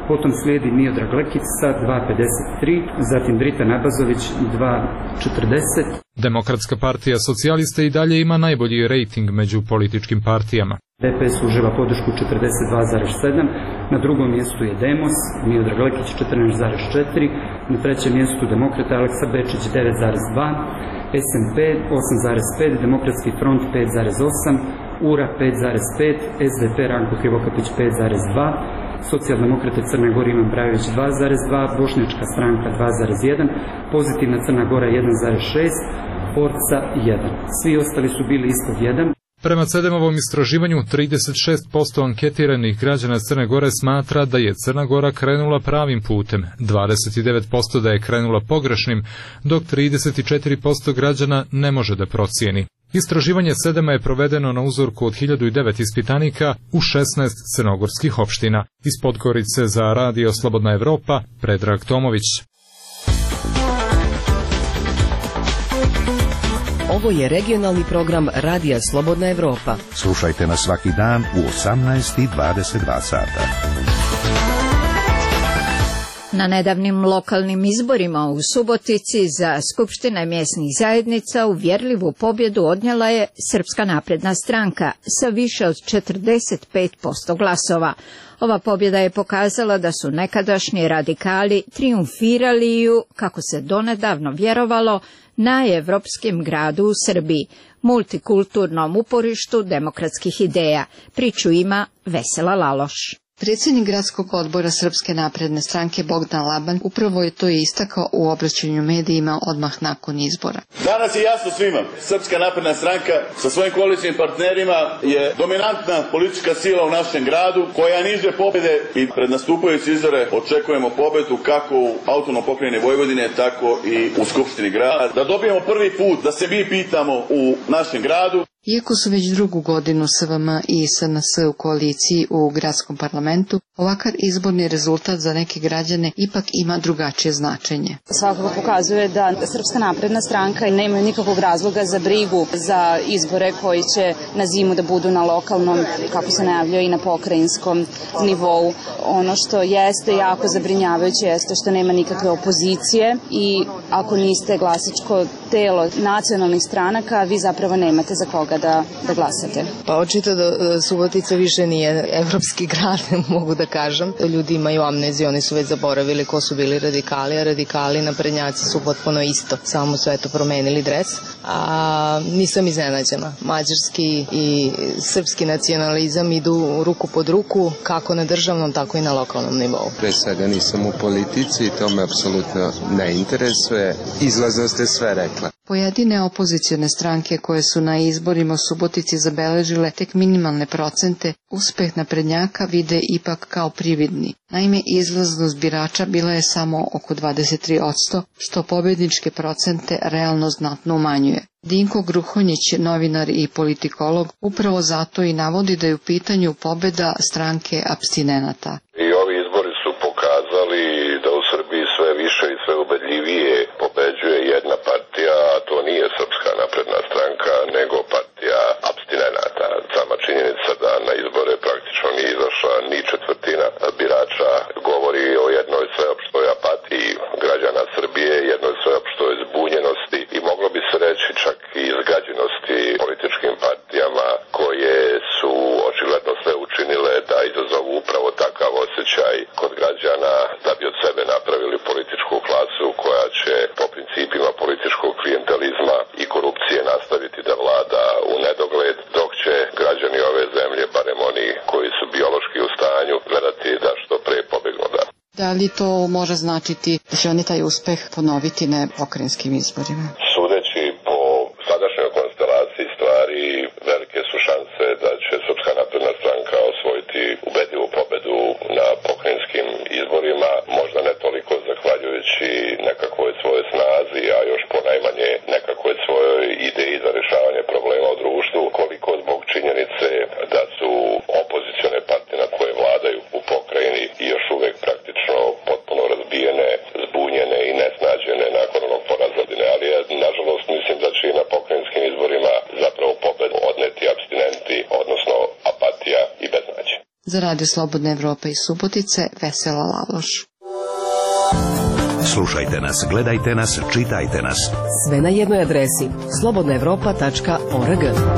potom slijedi Miodrag Lekić sa dva pedeset tri, zatim Drita Nabazović dva četrdeset. Demokratska partija socijalista i dalje ima najbolji rejting među političkim partijama. D P S uživa podršku četrdeset dva zarez sedam, na drugom mjestu je Demos, Miodrag Lekić četrnaest zarez četiri, na trećem mjestu Demokrata Aleksa Bečić devet zarez dva, S M P osam zarez pet, Demokratski front pet zarez osam, U R A pet zarez pet, S D P Ranko Krivokapić pet zarez dva, Socijaldemokrate Crne Gore Ivan Brajović dva zarez dva, Bošnjačka stranka dva zarez jedan, Pozitivna Crna Gora jedan zarez šest, Forca jedan. Svi ostali su bili ispod jedan. Prema Cedemovom istraživanju, trideset šest posto anketiranih građana Crne Gore smatra da je Crna Gora krenula pravim putem, dvadeset devet posto da je krenula pogrešnim, dok trideset četiri posto građana ne može da procijeni. Istraživanje Cedema je provedeno na uzorku od hiljadu devet ispitanika u šesnaest crnogorskih opština. Iz Podgorice za Radio Slobodna Evropa, Predrag Tomović. Ovo je regionalni program Radija Slobodna Evropa. Slušajte nas svaki dan u osamnaest i dvadeset dva sata. Na nedavnim lokalnim izborima u Subotici za skupštine mjesnih zajednica uvjerljivu pobjedu odnijela je Srpska napredna stranka sa više od četrdeset pet posto glasova. Ova pobjeda je pokazala da su nekadašnji radikali trijumfirali i u, kako se donedavno vjerovalo, najevropskim gradu u Srbiji, multikulturnom uporištu demokratskih ideja. Priču ima Vesela Laloš. Predsjednik gradskog odbora Srpske napredne stranke Bogdan Laban upravo je to istakao u obraćanju medijima odmah nakon izbora. Danas je jasno svima, Srpska napredna stranka sa svojim koalicijnim partnerima je dominantna politička sila u našem gradu koja niže pobjede i pred nastupajući izbore očekujemo pobjedu kako u autonomnoj pokrajini Vojvodine, tako i u Skupštini grada. Da dobijemo prvi put da se mi pitamo u našem gradu. Iako su već drugu godinu S V M i S N S u koaliciji u gradskom parlamentu, ovakav izborni rezultat za neke građane ipak ima drugačije značenje. Svakako pokazuje da Srpska napredna stranka nema nikakvog razloga za brigu za izbore koji će na zimu da budu na lokalnom, kako se najavljuje, i na pokrajinskom nivou. Ono što jeste jako zabrinjavajuće jeste što nema nikakve opozicije i ako niste glasačko telo nacionalnih stranaka, vi zapravo nemate za koga Da, da glasate. Pa očito da Subotica više nije evropski grad, mogu da kažem. Ljudi imaju amneziju, oni su već zaboravili ko su bili radikali, a radikali i naprednjaci su potpuno isto, samo su eto promenili dres. A nisam iznenađena. Mađarski i srpski nacionalizam idu ruku pod ruku, kako na državnom, tako i na lokalnom nivou. Pre svega nisam u politici, to me apsolutno ne interesuje. Izlazno ste sve rekla. Pojedine opozicione stranke koje su na izborima u Subotici zabeležile tek minimalne procente, uspeh naprednjaka vide ipak kao prividni. Naime, izlaznost birača bila je samo oko dvadeset tri posto, što pobjedničke procente realno znatno umanjuje. Dinko Gruhonjić, novinar i politikolog, upravo zato i navodi da je u pitanju pobjeda stranke apstinenata. I ovi izbori su pokazali da u Srbiji sve više i sve ubedljivije pobeđuje jedna partija, a to nije Srpska napredna stranka, nego partija apstinenata. Sama činjenica da na izbore praktično nije izašla ni četvrtina birača govori o jednoj sveopštoj apatiji građana Srbije, jednoj sveopštoj zbunjenosti i moglo bi se reći čak i izgađenosti političkim partijama koje su očigledno sve učinile da izazovu upravo takav osjećaj kod građana da bi od sebe napravili političku klasu koja će po principima političkog klijentelizma i korupcije nastaviti da vlada u nedogled, dok će građani ove zemlje, barem oni koji su biološki u stanju, gledati da što pre pobegnu da. Da li to može značiti da će oni taj uspeh ponoviti na pokrajinskim izborima? Sudeći po sadašnjoj konstelaciji stvari, velike su šanse da će Srpska napredna stranka osvojiti ubedljivu pobedu na pokrajinskim izborima, možda ne toliko zahvaljujući nekakvoj svojoj snazi, a još ponajmanje nekakvoj svojoj ideji za rješavanje problema u društvu, koliko zbog činjenice da su opozicione partije na koje vladaju u pokrajini i još uvek praktično potpuno razbijene, zbunjene i nesnađene nakon onog poraza, ali Za Radio Slobodna Evropa iz Subotice, Vesela Laloš. Slušajte nas, gledajte nas, čitajte nas. Sve na jednoj adresi slobodna evropa tačka org.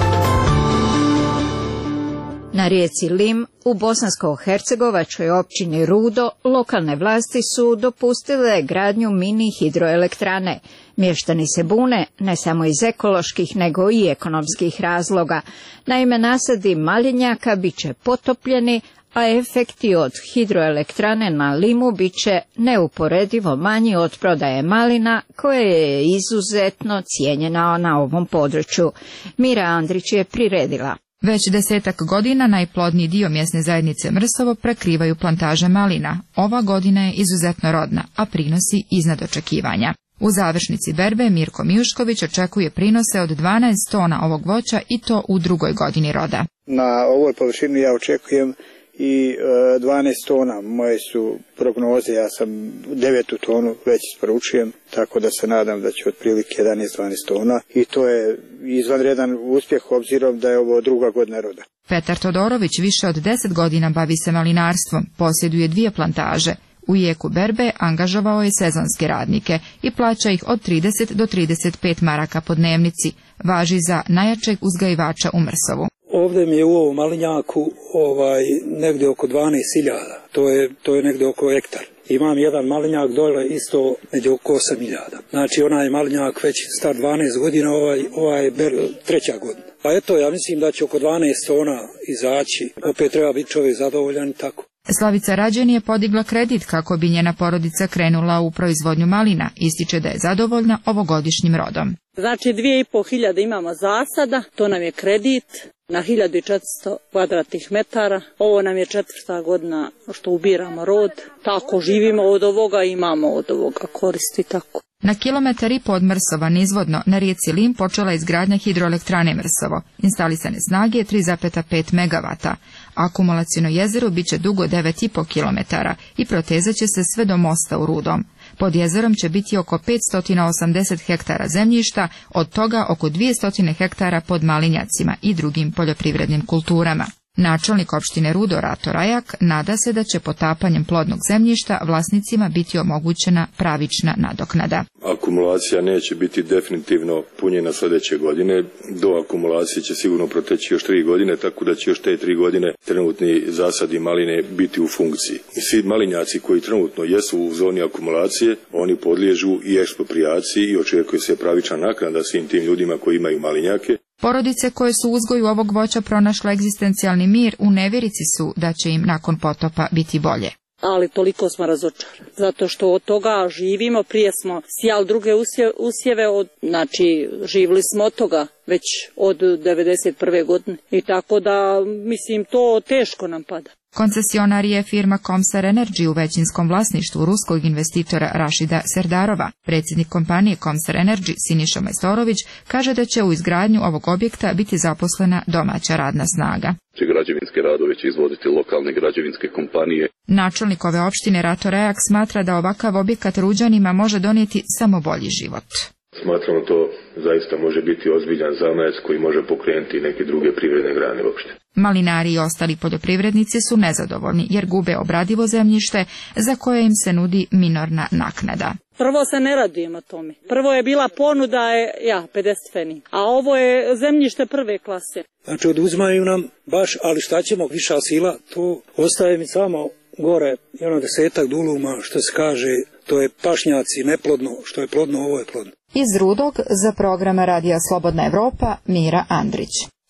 Na rijeci Lim u bosansko-hercegovačkoj općini Rudo lokalne vlasti su dopustile gradnju mini hidroelektrane. Mještani se bune ne samo iz ekoloških nego i ekonomskih razloga. Naime, nasadi malinjaka bit će potopljeni, a efekti od hidroelektrane na Limu bit će neuporedivo manji od prodaje malina, koja je izuzetno cijenjena na ovom području. Mira Andrić je priredila. Već desetak godina najplodniji dio mjesne zajednice Mrsovo prekrivaju plantaže malina. Ova godina je izuzetno rodna, a prinosi iznad očekivanja. U završnici berbe Mirko Mijušković očekuje prinose od dvanaest tona ovog voća i to u drugoj godini roda. Na ovoj površini ja očekujem i dvanaest tona. Moje su prognoze, ja sam devetu tonu već isporučujem, tako da se nadam da će otprilike jedanaest do dvanaest tona i to je izvanredan uspjeh obzirom da je ovo druga godina roda. Petar Todorović više od deset godina bavi se malinarstvom, posjeduje dvije plantaže. U jeku berbe angažovao je sezonske radnike i plaća ih od trideset do trideset pet maraka po dnevnici. Važi za najjačeg uzgajivača u Mrsovu. Ovdje mi je u ovom malinjaku ovaj, negdje oko dvanaest hiljada, to je, to je negdje oko hektar. Imam jedan malinjak dole isto negdje oko osam hiljada. Znači onaj malinjak već star dvanaest godina, ovaj, ovaj ber, treća godina. Pa eto, ja mislim da će oko dvanaest tona izaći, opet treba biti čovjek zadovoljan i tako. Slavica Rađen je podigla kredit kako bi njena porodica krenula u proizvodnju malina. Ističe da je zadovoljna ovogodišnjim rodom. Znači dvije i pol hiljade imamo zasada, to nam je kredit na hiljadu i četiristo kvadratnih metara. Ovo nam je četvrta godina što ubiramo rod. Tako živimo od ovoga, imamo od ovoga koristi tako. Na kilometar i po od Mrsova nizvodno na rijeci Lim počela je izgradnja hidroelektrane Mrsovo. Instalisane snage je tri zarez pet megavata. Akumulaciono jezero bit će dugo devet i po kilometara i protezat će se sve do mosta u Rudom. Pod jezerom će biti oko petsto osamdeset hektara zemljišta, od toga oko dvjesto hektara pod malinjacima i drugim poljoprivrednim kulturama. Načelnik opštine Rudo Rato Rajak nada se da će potapanjem plodnog zemljišta vlasnicima biti omogućena pravična nadoknada. Akumulacija neće biti definitivno punjena sljedeće godine. Do akumulacije će sigurno proteći još tri godine, tako da će još te tri godine trenutni zasadi maline biti u funkciji. Svi malinjaci koji trenutno jesu u zoni akumulacije, oni podliježu i eksproprijaciji i očekuje se pravična naknada svim tim ljudima koji imaju malinjake. Porodice koje su u uzgoju ovog voća pronašle egzistencijalni mir u nevjerici su da će im nakon potopa biti bolje. Ali toliko smo razočarani, zato što od toga živimo, prije smo sijali druge usjeve, od, znači živili smo od toga već od devedeset prve godine i tako da, mislim, to teško nam pada. Koncesionar je firma Komsar Energy u većinskom vlasništvu ruskog investitora Rašida Serdarova. Predsjednik kompanije Komsar Energy Siniša Majstorović kaže da će u izgradnju ovog objekta biti zaposlena domaća radna snaga. Građevinske radove će izvoditi lokalne građevinske kompanije. Načelnik ove opštine Rato Rajak smatra da ovakav objekat Ruđanima može donijeti samo bolji život. Smatramo to zaista može biti ozbiljan zamajac koji može pokrenuti neke druge privredne grane uopšte. Malinari i ostali poljoprivrednici su nezadovoljni jer gube obradivo zemljište za koje im se nudi minorna naknada. Prvo se ne radujemo tome. Prvo je bila ponuda je, ja, pedeset feni, a ovo je zemljište prve klase. Znači oduzmaju nam baš, ali šta ćemo, viša sila, to ostaje mi samo gore, jedno desetak duluma, što se kaže, to je pašnjaci, neplodno, što je plodno, ovo je plodno. Iz Rudog za program Radija Slobodna Evropa, Mira Andrić.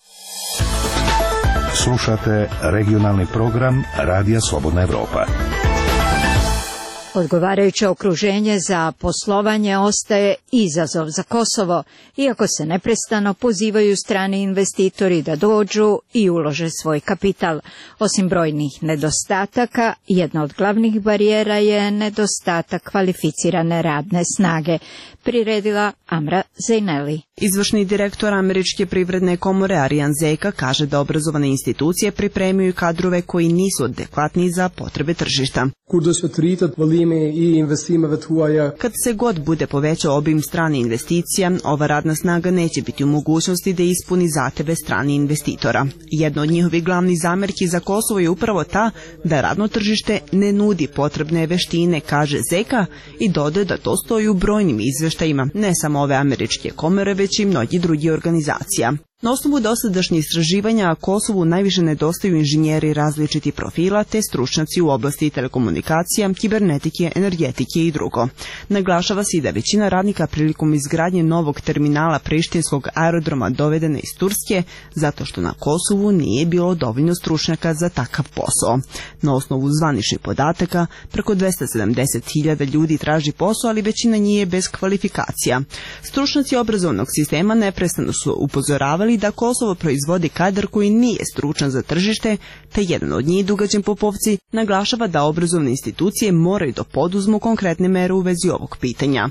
Slušate regionalni program Radija Slobodna Evropa. Odgovarajuće okruženje za poslovanje ostaje izazov za Kosovo, iako se neprestano pozivaju strani investitori da dođu i ulože svoj kapital. Osim brojnih nedostataka, jedna od glavnih barijera je nedostatak kvalificirane radne snage, priredila Amra Zejneli. Izvršni direktor Američke privredne komore Arijan Zejka kaže da obrazovane institucije pripremaju kadrove koji nisu adekvatni za potrebe tržišta. Kad se god bude povećao obim strane investicija, ova radna snaga neće biti u mogućnosti da ispuni zahteve strane investitora. Jedna od njihovih glavnih zamerki za Kosovo je upravo ta da radno tržište ne nudi potrebne veštine, kaže Zeka, i dodaje da to stoji u brojnim izveštajima, ne samo ove američke komore, već i mnogi drugi organizacija. Na osnovu dosadašnjih istraživanja Kosovu najviše nedostaju inženjeri različitih profila te stručnjaci u oblasti telekomunikacija, kibernetike, energetike i drugo. Naglašava se i da većina radnika prilikom izgradnje novog terminala prištinskog aerodroma dovedena iz Turske zato što na Kosovu nije bilo dovoljno stručnjaka za takav posao. Na osnovu zvaničnih podataka preko dvesta sedamdeset hiljada ljudi traži posao, ali većina njih je bez kvalifikacija. Stručnjaci obrazovnog sistema neprestano su upozoravali da Kosovo proizvodi kadar koji nije stručan za tržište, te jedan od njih, Dugađen Popovci, naglašava da obrazovne institucije moraju da poduzmu konkretne mere u vezi ovog pitanja.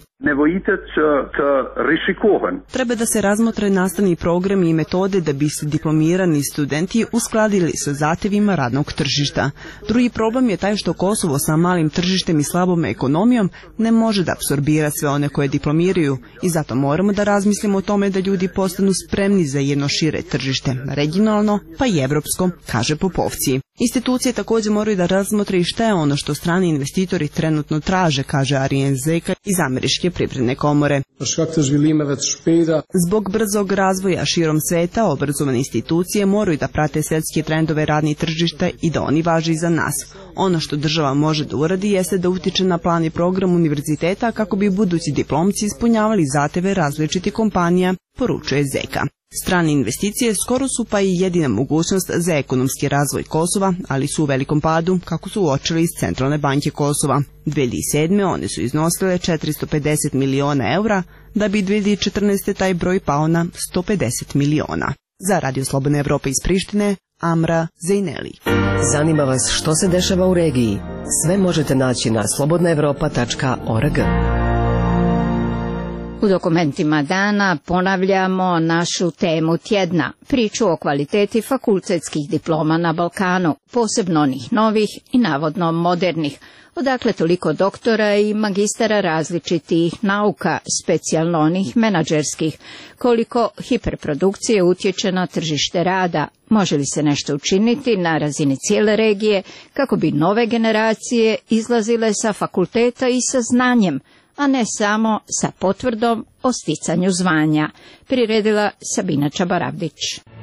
Treba da se razmotre nastavni programi i metode da bi se diplomirani studenti uskladili sa zahtevima radnog tržišta. Drugi problem je taj što Kosovo sa malim tržištem i slabom ekonomijom ne može da apsorbira sve one koje diplomiraju i zato moramo da razmislimo o tome da ljudi postanu spremni za jedno šire tržište, regionalno pa i evropsko, kaže Popovci. Institucije također moraju da razmotre i šta je ono što strani investitori trenutno traže, kaže Arijen Zeka iz Američke privredne komore. Zbog brzog razvoja širom sveta, obrazovane institucije moraju da prate svetske trendove radnih tržišta i da oni važe i za nas. Ono što država može da uradi jeste da utiče na plan i program univerziteta kako bi budući diplomci ispunjavali zahteve različitih kompanija, poručuje Zeka. Strane investicije skoro su pa i jedina mogućnost za ekonomski razvoj Kosova, ali su u velikom padu, kako su uočili iz Centralne banke Kosova. dve hiljade sedme. one su iznosile četiristo pedeset miliona eura, da bi dve hiljade četrnaeste. taj broj pao na sto pedeset miliona. Za Radio Slobodna Evropa iz Prištine, Amra Zejneli. Zanima vas što se dešava u regiji? Sve možete naći na slobodna evropa tačka org. U dokumentima dana ponavljamo našu temu tjedna, priču o kvaliteti fakultetskih diploma na Balkanu, posebno onih novih i navodno modernih, odakle toliko doktora i magistara različitih nauka, specijalno onih menadžerskih, koliko hiperprodukcije utječe na tržište rada, može li se nešto učiniti na razini cijele regije kako bi nove generacije izlazile sa fakulteta i sa znanjem, a ne samo sa potvrdom o sticanju zvanja, priredila Sabina Čabaravdić.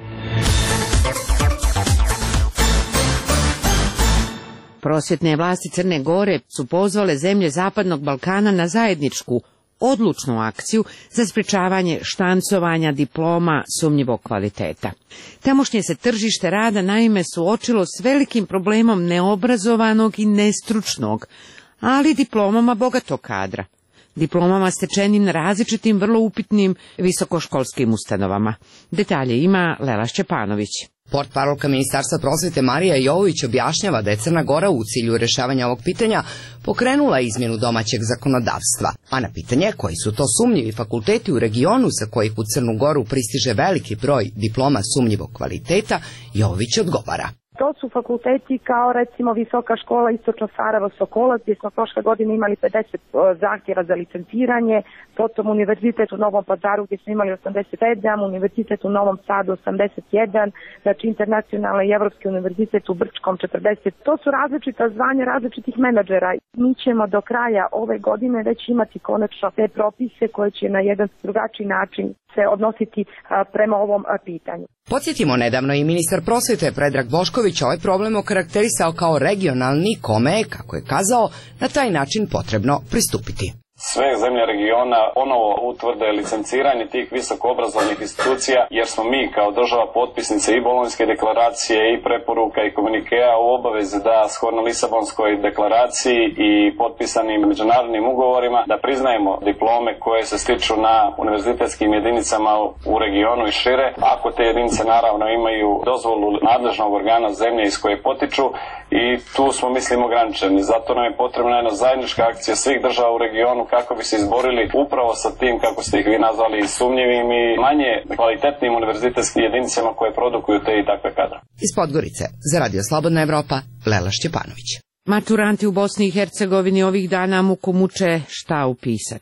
Prosvjetne vlasti Crne Gore su pozvale zemlje Zapadnog Balkana na zajedničku, odlučnu akciju za sprečavanje štancovanja diploma sumnjivog kvaliteta. Tamošnje se tržište rada naime suočilo s velikim problemom neobrazovanog i nestručnog, ali diplomama bogatog kadra. Diplomama stečenim na različitim vrlo upitnim visokoškolskim ustanovama. Detalje ima Lela Šćepanović. Portparolka Ministarstva prosvete Marija Jovović objašnjava da je Crna Gora u cilju rešavanja ovog pitanja pokrenula izmjenu domaćeg zakonodavstva, a na pitanje koji su to sumnjivi fakulteti u regionu za kojih u Crnu Goru pristiže veliki broj diploma sumnjivog kvaliteta, Jovović odgovara. To su fakulteti kao recimo Visoka škola Istočno Sarajevo Sokolac, gdje smo prošle godine imali pedeset zahtjeva za licenciranje, potom Univerzitet u Novom Pazaru gdje smo imali osamdeset sedam, Univerzitet u Novom Sadu osamdeset jedan, znači Internacionalni i Evropski univerzitet u Brčkom četrdeset. To su različita zvanja različitih menadžera. Mi ćemo do kraja ove godine već imati konačno te propise koje će na jedan drugačiji način se odnositi prema ovom pitanju. Podsjetimo, nedavno i ministar prosvete Predrag Bošković ovaj problem okarakterisao kao regionalni, kome je, kako je kazao, na taj način potrebno pristupiti. Sve zemlje regiona ponovo utvrde licenciranje tih visokoobrazovnih institucija, jer smo mi kao država potpisnice i Bolonjske deklaracije i preporuka i komunikea u obavezi da shodno Lisabonskoj deklaraciji i potpisanim međunarodnim ugovorima da priznajemo diplome koje se stiču na univerzitetskim jedinicama u regionu i šire, ako te jedinice naravno imaju dozvolu nadležnog organa zemlje iz koje potiču, i tu smo mislim ograničeni. Zato nam je potrebna jedna zajednička akcija svih država u regionu kako bi se izborili upravo sa tim, kako ste ih vi nazvali, sumnjivim i manje kvalitetnim univerzitetskim jedinicama koje produkuju te i takve kadre. Iz Podgorice, za Radio Slobodna Evropa, Lela Šćepanović. Maturanti u Bosni i Hercegovini ovih dana muku muče šta upisati.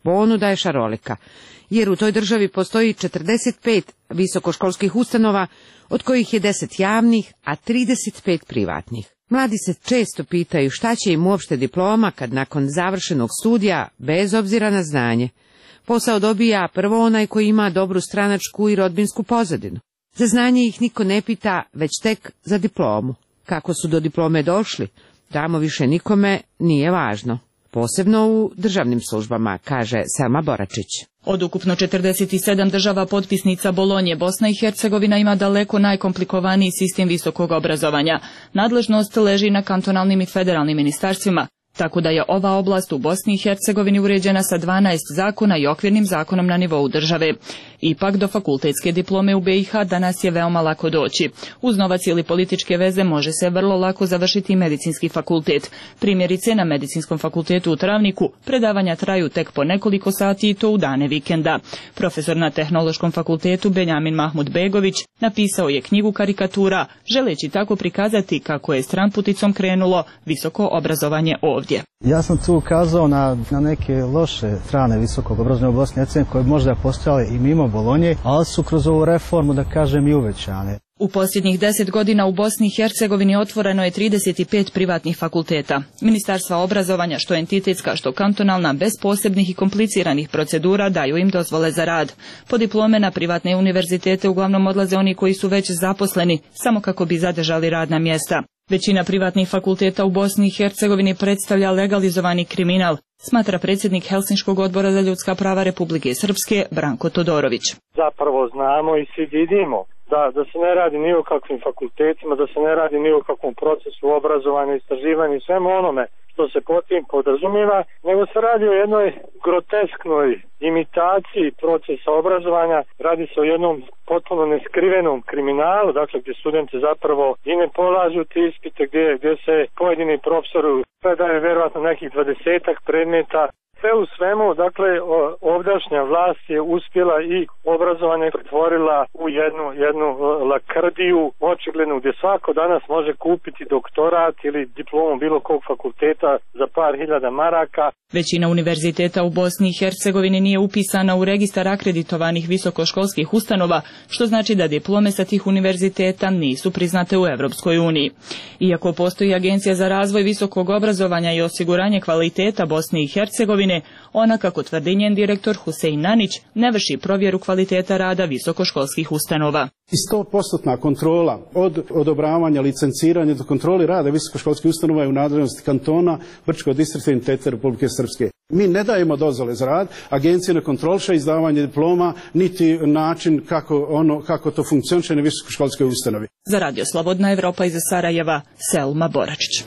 Ponuda je šarolika, jer u toj državi postoji četrdeset pet visokoškolskih ustanova, od kojih je deset javnih, a trideset pet privatnih. Mladi se često pitaju šta će im uopšte diploma kad nakon završenog studija, bez obzira na znanje, posao dobija prvo onaj koji ima dobru stranačku i rodbinsku pozadinu. Za znanje ih niko ne pita, već tek za diplomu. Kako su do diplome došli, tamo više nikome nije važno. Posebno u državnim službama, kaže Selma Boračić. Od ukupno četrdeset sedam država potpisnica Bolonje, Bosna i Hercegovina ima daleko najkomplikovaniji sistem visokog obrazovanja. Nadležnost leži na kantonalnim i federalnim ministarstvima, tako da je ova oblast u Bosni i Hercegovini uređena sa dvanaest zakona i okvirnim zakonom na nivou države. Ipak do fakultetske diplome u B i H danas je veoma lako doći. Uz novac ili političke veze može se vrlo lako završiti medicinski fakultet. Primjerice, na Medicinskom fakultetu u Travniku predavanja traju tek po nekoliko sati i to u dane vikenda. Profesor na Tehnološkom fakultetu Benjamin Mahmud Begović napisao je knjigu karikatura, želeći tako prikazati kako je stranputicom krenulo visoko obrazovanje ovdje. Ja sam tu ukazao na, na neke loše strane visokog obrazovanja u Bosni i Hercegovini koje možda postojale i mimo Bolonje, ali su kroz ovu reformu, da kažem, i uvećane. U posljednjih deset godina u Bosni i Hercegovini otvoreno je trideset pet privatnih fakulteta. Ministarstva obrazovanja, što entitetska, što kantonalna, bez posebnih i kompliciranih procedura daju im dozvole za rad. Po diplome na privatne univerzitete uglavnom odlaze oni koji su već zaposleni, samo kako bi zadržali radna mjesta. Većina privatnih fakulteta u Bosni i Hercegovini predstavlja legalizovani kriminal, smatra predsjednik Helsinškog odbora za ljudska prava Republike Srpske Branko Todorović. Zapravo znamo i svi vidimo da, da se ne radi ni o kakvim fakultetima, da se ne radi ni o kakvom procesu obrazovanja, istraživanja i svemu onome što se pod tim podrazumijeva, nego se radi o jednoj grotesknoj imitaciji procesa obrazovanja, radi se o jednom potpuno neskrivenom kriminalu, dakle gdje studenti zapravo i ne polažu te ispite, gdje, gdje se pojedini profesori predaju vjerojatno nekih dvadesetak predmeta. Sve u svemu, dakle, ovdašnja vlast je uspjela i obrazovanje pretvorila u jednu, jednu lakrdiju, očiglednu, gdje svako danas može kupiti doktorat ili diplomu bilo kog fakulteta za par hiljada maraka. Većina univerziteta u Bosni i Hercegovini nije upisana u registar akreditovanih visokoškolskih ustanova, što znači da diplome sa tih univerziteta nisu priznate u Europskoj uniji. Iako postoji Agencija za razvoj visokog obrazovanja i osiguranje kvaliteta Bosne i Hercegovine, ona, kako tvrdi njen direktor Husein Nanić, ne vrši provjeru kvaliteta rada visokoškolskih ustanova. I sto posto kontrola od odobravanja, licenciranja do kontroli rada visokoškolskih ustanova je u nadležnosti kantona, Brčkog distrikta i entiteta Republike Srpske. Mi ne dajemo dozvole za rad, agencija ne kontroliše izdavanje diploma, niti način kako, ono, kako to funkcioniše na visokoškolskoj ustanovi. Za Radio Slobodna Evropa iz Sarajeva, Selma Boračić.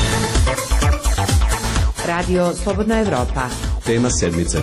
Radio Slobodna Evropa. Tema sedmice.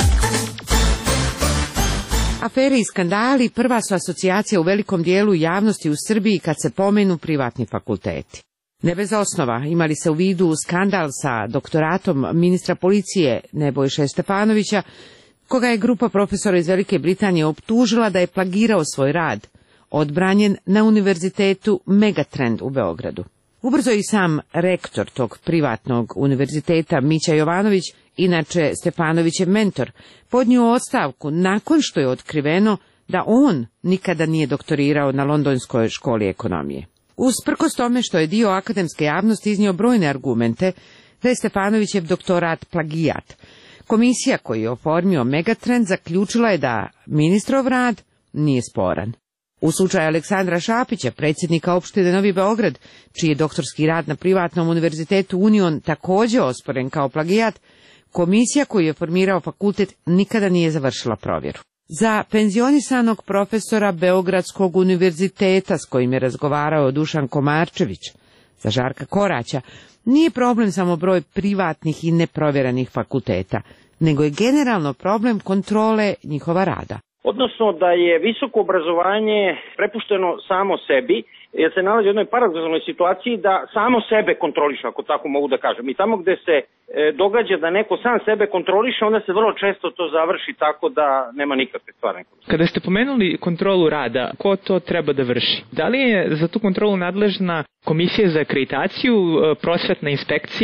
Afere i skandali prva su asocijacija u velikom dijelu javnosti u Srbiji kad se pomenu privatni fakulteti. Ne bez osnova, imali se u vidu skandal sa doktoratom ministra policije Nebojše Stefanovića, koga je grupa profesora iz Velike Britanije optužila da je plagirao svoj rad, odbranjen na univerzitetu Megatrend u Beogradu. Ubrzo i sam rektor tog privatnog univerziteta Mića Jovanović, inače Stefanovićev mentor, podnio ostavku nakon što je otkriveno da on nikada nije doktorirao na Londonskoj školi ekonomije. Usprkos tome što je dio akademske javnosti iznio brojne argumente da je Stefanovićev doktorat plagijat, komisija koju je oformio Megatrend zaključila je da ministrov rad nije sporan. U slučaju Aleksandra Šapića, predsjednika opštine Novi Beograd, čiji je doktorski rad na privatnom univerzitetu Union također osporen kao plagijat, komisija koju je formirao fakultet nikada nije završila provjeru. Za penzionisanog profesora Beogradskog univerziteta s kojim je razgovarao Dušan Komarčević, za Žarka Koraća, nije problem samo broj privatnih i neprovjeranih fakulteta, nego je generalno problem kontrole njihova rada. Odnosno da je visoko obrazovanje prepušteno samo sebi, jer se nalazi u jednoj paradoksalnoj situaciji da samo sebe kontroliše, ako tako mogu da kažem. I tamo gde se e, događa da neko sam sebe kontroliše, onda se vrlo često to završi tako da nema nikakve stvarne kontrole. Kada ste pomenuli kontrolu rada, ko to treba da vrši? Da li je za tu kontrolu nadležna komisija za akreditaciju, prosvetna inspekcija?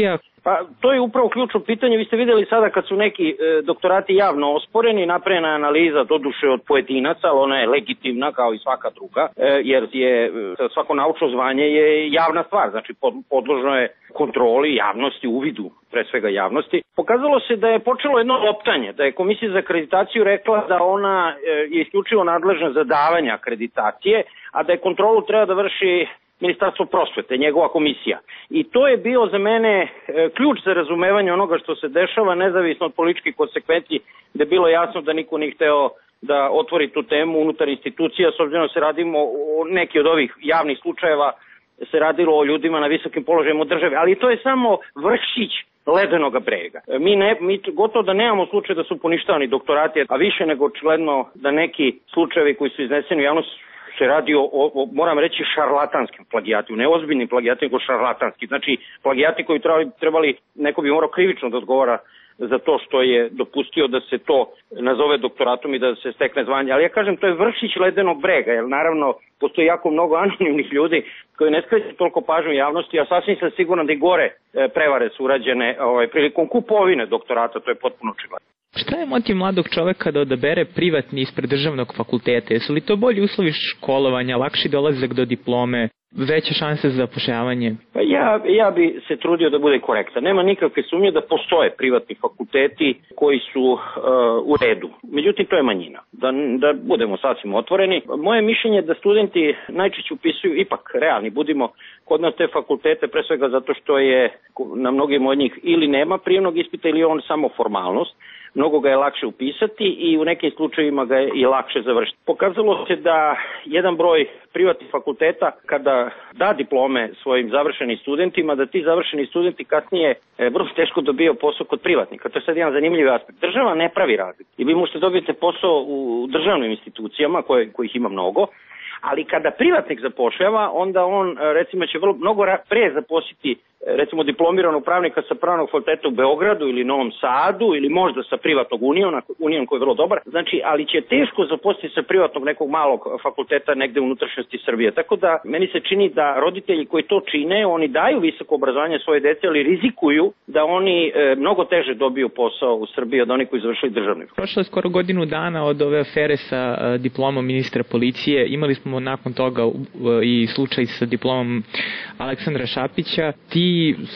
Pa to je upravo ključno pitanje. Vi ste videli sada kad su neki e, doktorati javno osporeni, napravljena analiza doduše od pojedinaca, ali ona je legitimna kao i svaka druga, e, jer je e, svako naučno zvanje je javna stvar, znači pod, podložno je kontroli javnosti, uvidu pre svega javnosti. Pokazalo se da je počelo jedno optanje, da je Komisija za akreditaciju rekla da ona e, je isključivo nadležna za davanje akreditacije, a da je kontrolu treba da vrši Ministarstvo prosvete, njegova komisija. I to je bio za mene e, ključ za razumevanje onoga što se dešava, nezavisno od političkih konsekvenci, da je bilo jasno da niko nije hteo da otvori tu temu unutar institucija, s obzirom da se radimo o neki od ovih javnih slučajeva, se radilo o ljudima na visokim položajima u državi, ali to je samo vršić ledenoga brega. Mi, ne, mi gotovo da nemamo slučaj da su poništavani doktorati, a više nego očigledno da neki slučajevi koji su izneseni u javnost se radi o, o, moram reći, šarlatanskim plagijatima, ne ozbiljnim plagijatima, nego šarlatanskim. Znači, plagijati koji trebali, trebali, neko bi morao krivično da odgovara za to što je dopustio da se to nazove doktoratom i da se stekne zvanje. Ali ja kažem, to je vršić ledenog brega, jer naravno postoji jako mnogo anonimnih ljudi koji ne skreću toliko pažnju javnosti, a sasvim sam siguran da i gore prevare su urađene ovaj, prilikom kupovine doktorata, to je potpuno očigledno. Šta je motiv mladog čoveka da odabere privatni ispred državnog fakulteta? Jesu li to bolji uslovi školovanja, lakši dolazak do diplome, veće šanse za zapošljavanje? Pa ja, ja bi se trudio da bude korektan. Nema nikakve sumnje da postoje privatni fakulteti koji su uh, u redu. Međutim, to je manjina. Da, da budemo sasvim otvoreni. Moje mišljenje je da studenti najčešće upisuju, ipak realni budimo, kod nas te fakultete, pre svega zato što je na mnogim od njih ili nema prijemnog ispita ili on samo formalnost. Mnogo ga je lakše upisati i u nekim slučajevima ga je i lakše završiti. Pokazalo se da jedan broj privatnih fakulteta kada da diplome svojim završenim studentima, da ti završeni studenti kasnije e, vrlo teško dobiju posao kod privatnika. To je sad jedan zanimljiv aspekt. Država ne pravi razliku. I vi možete dobiti posao u državnim institucijama koje, kojih ima mnogo, ali kada privatnik zapošljava, onda on recimo će vrlo, mnogo pre zaposliti recimo diplomiranog pravnika sa pravnog fakulteta u Beogradu ili Novom Sadu ili možda sa privatnog unijona, unijon koji je vrlo dobar, znači, ali će teško zaposliti sa privatnog nekog malog fakulteta negde u unutrašnjosti Srbije. Tako da meni se čini da roditelji koji to čine, oni daju visoko obrazovanje svoje dece, ali rizikuju da oni e, mnogo teže dobiju posao u Srbiji od onih koji završili državni. Prošlo je skoro godinu dana od ove afere sa uh, diplomom ministra policije. Imali smo nakon toga uh, i slučaj sa diplomom Aleksandra Šapića. Ti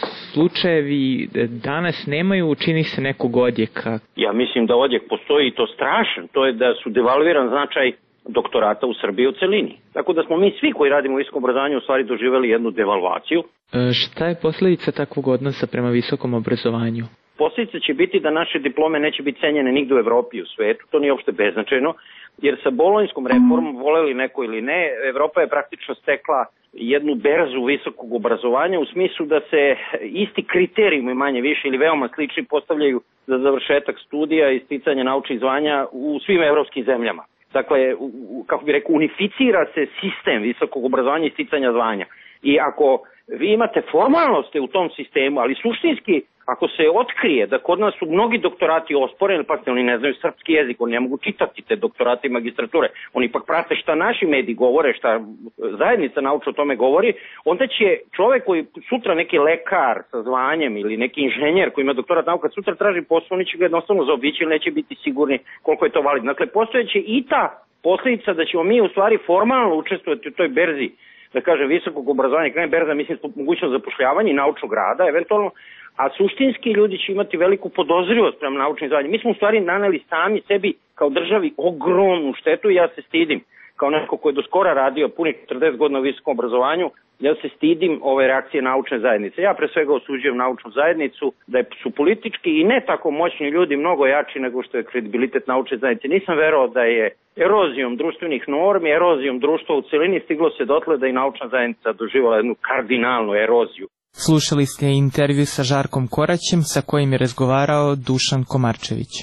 slučajevi danas nemaju, čini se, nekog odjeka. Ja mislim da odjek postoji i to strašan. To je da su devalviran značaj doktorata u Srbiji u celini. Tako da smo mi svi koji radimo u visokom obrazovanju u stvari doživjeli jednu devalvaciju. E, šta je posljedica takvog odnosa prema visokom obrazovanju? Posljedica će biti da naše diplome neće biti cenjene nigde u Evropi i u svetu. To nije uopšte beznačajno, jer sa bolonjskom reformom, voleli neko ili ne, Evropa je praktično stekla jednu berzu visokog obrazovanja u smislu da se isti kriterijumi manje više ili veoma slični postavljaju za završetak studija i sticanje naučnih zvanja u svim evropskim zemljama. Dakle, kako bi rekao, unificira se sistem visokog obrazovanja i sticanja zvanja. I ako vi imate formalnosti u tom sistemu, ali suštinski, ako se otkrije da kod nas su mnogi doktorati osporeni, pa oni ne znaju srpski jezik, oni ne mogu čitati te doktorate i magistrature, oni ipak prate šta naši mediji govore, šta zajednica nauča o tome govori, onda će čovek koji sutra neki lekar sa zvanjem ili neki inženjer koji ima doktorat nauka, sutra traži posao, oni će ga jednostavno zaobići ili neće biti sigurni koliko je to validno. Dakle, postojeće i ta posljedica da ćemo mi u stvari formalno učestvovati u toj berzi, da kažem, visokog obrazovanja, kada je berza, mislim, mogućnost zapošljavanja i naučnog rada, eventualno, a suštinski ljudi će imati veliku podozrivost prema naučnim zvanjima. Mi smo u stvari naneli sami sebi kao državi ogromnu štetu i ja se stidim, kao neko ko je do skora radio punih četrdeset godina u visokom obrazovanju, ja se stidim ove reakcije naučne zajednice. Ja pre svega osuđujem naučnu zajednicu, da su politički i ne tako moćni ljudi mnogo jači nego što je kredibilitet naučne zajednice. Nisam verovao da je erozijom društvenih normi, erozijom društva u celini stiglo se dotle da i naučna zajednica doživjela jednu kardinalnu eroziju. Slušali ste intervju sa Žarkom Koraćem sa kojim je razgovarao Dušan Komarčević.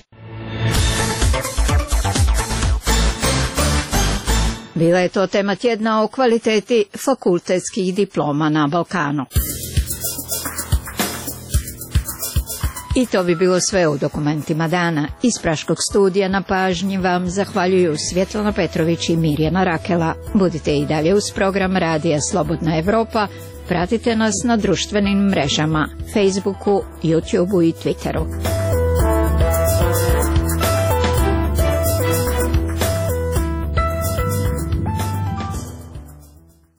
Bila je to tema tjedna o kvaliteti fakultetskih diploma na Balkanu. I to bi bilo sve u dokumentima dana. Iz Praškog studija na pažnji vam zahvaljuju Svjetlana Petrović i Mirjana Rakela. Budite i dalje uz program Radija Slobodna Evropa. Pratite nas na društvenim mrežama, Facebooku, YouTubeu i Twitteru.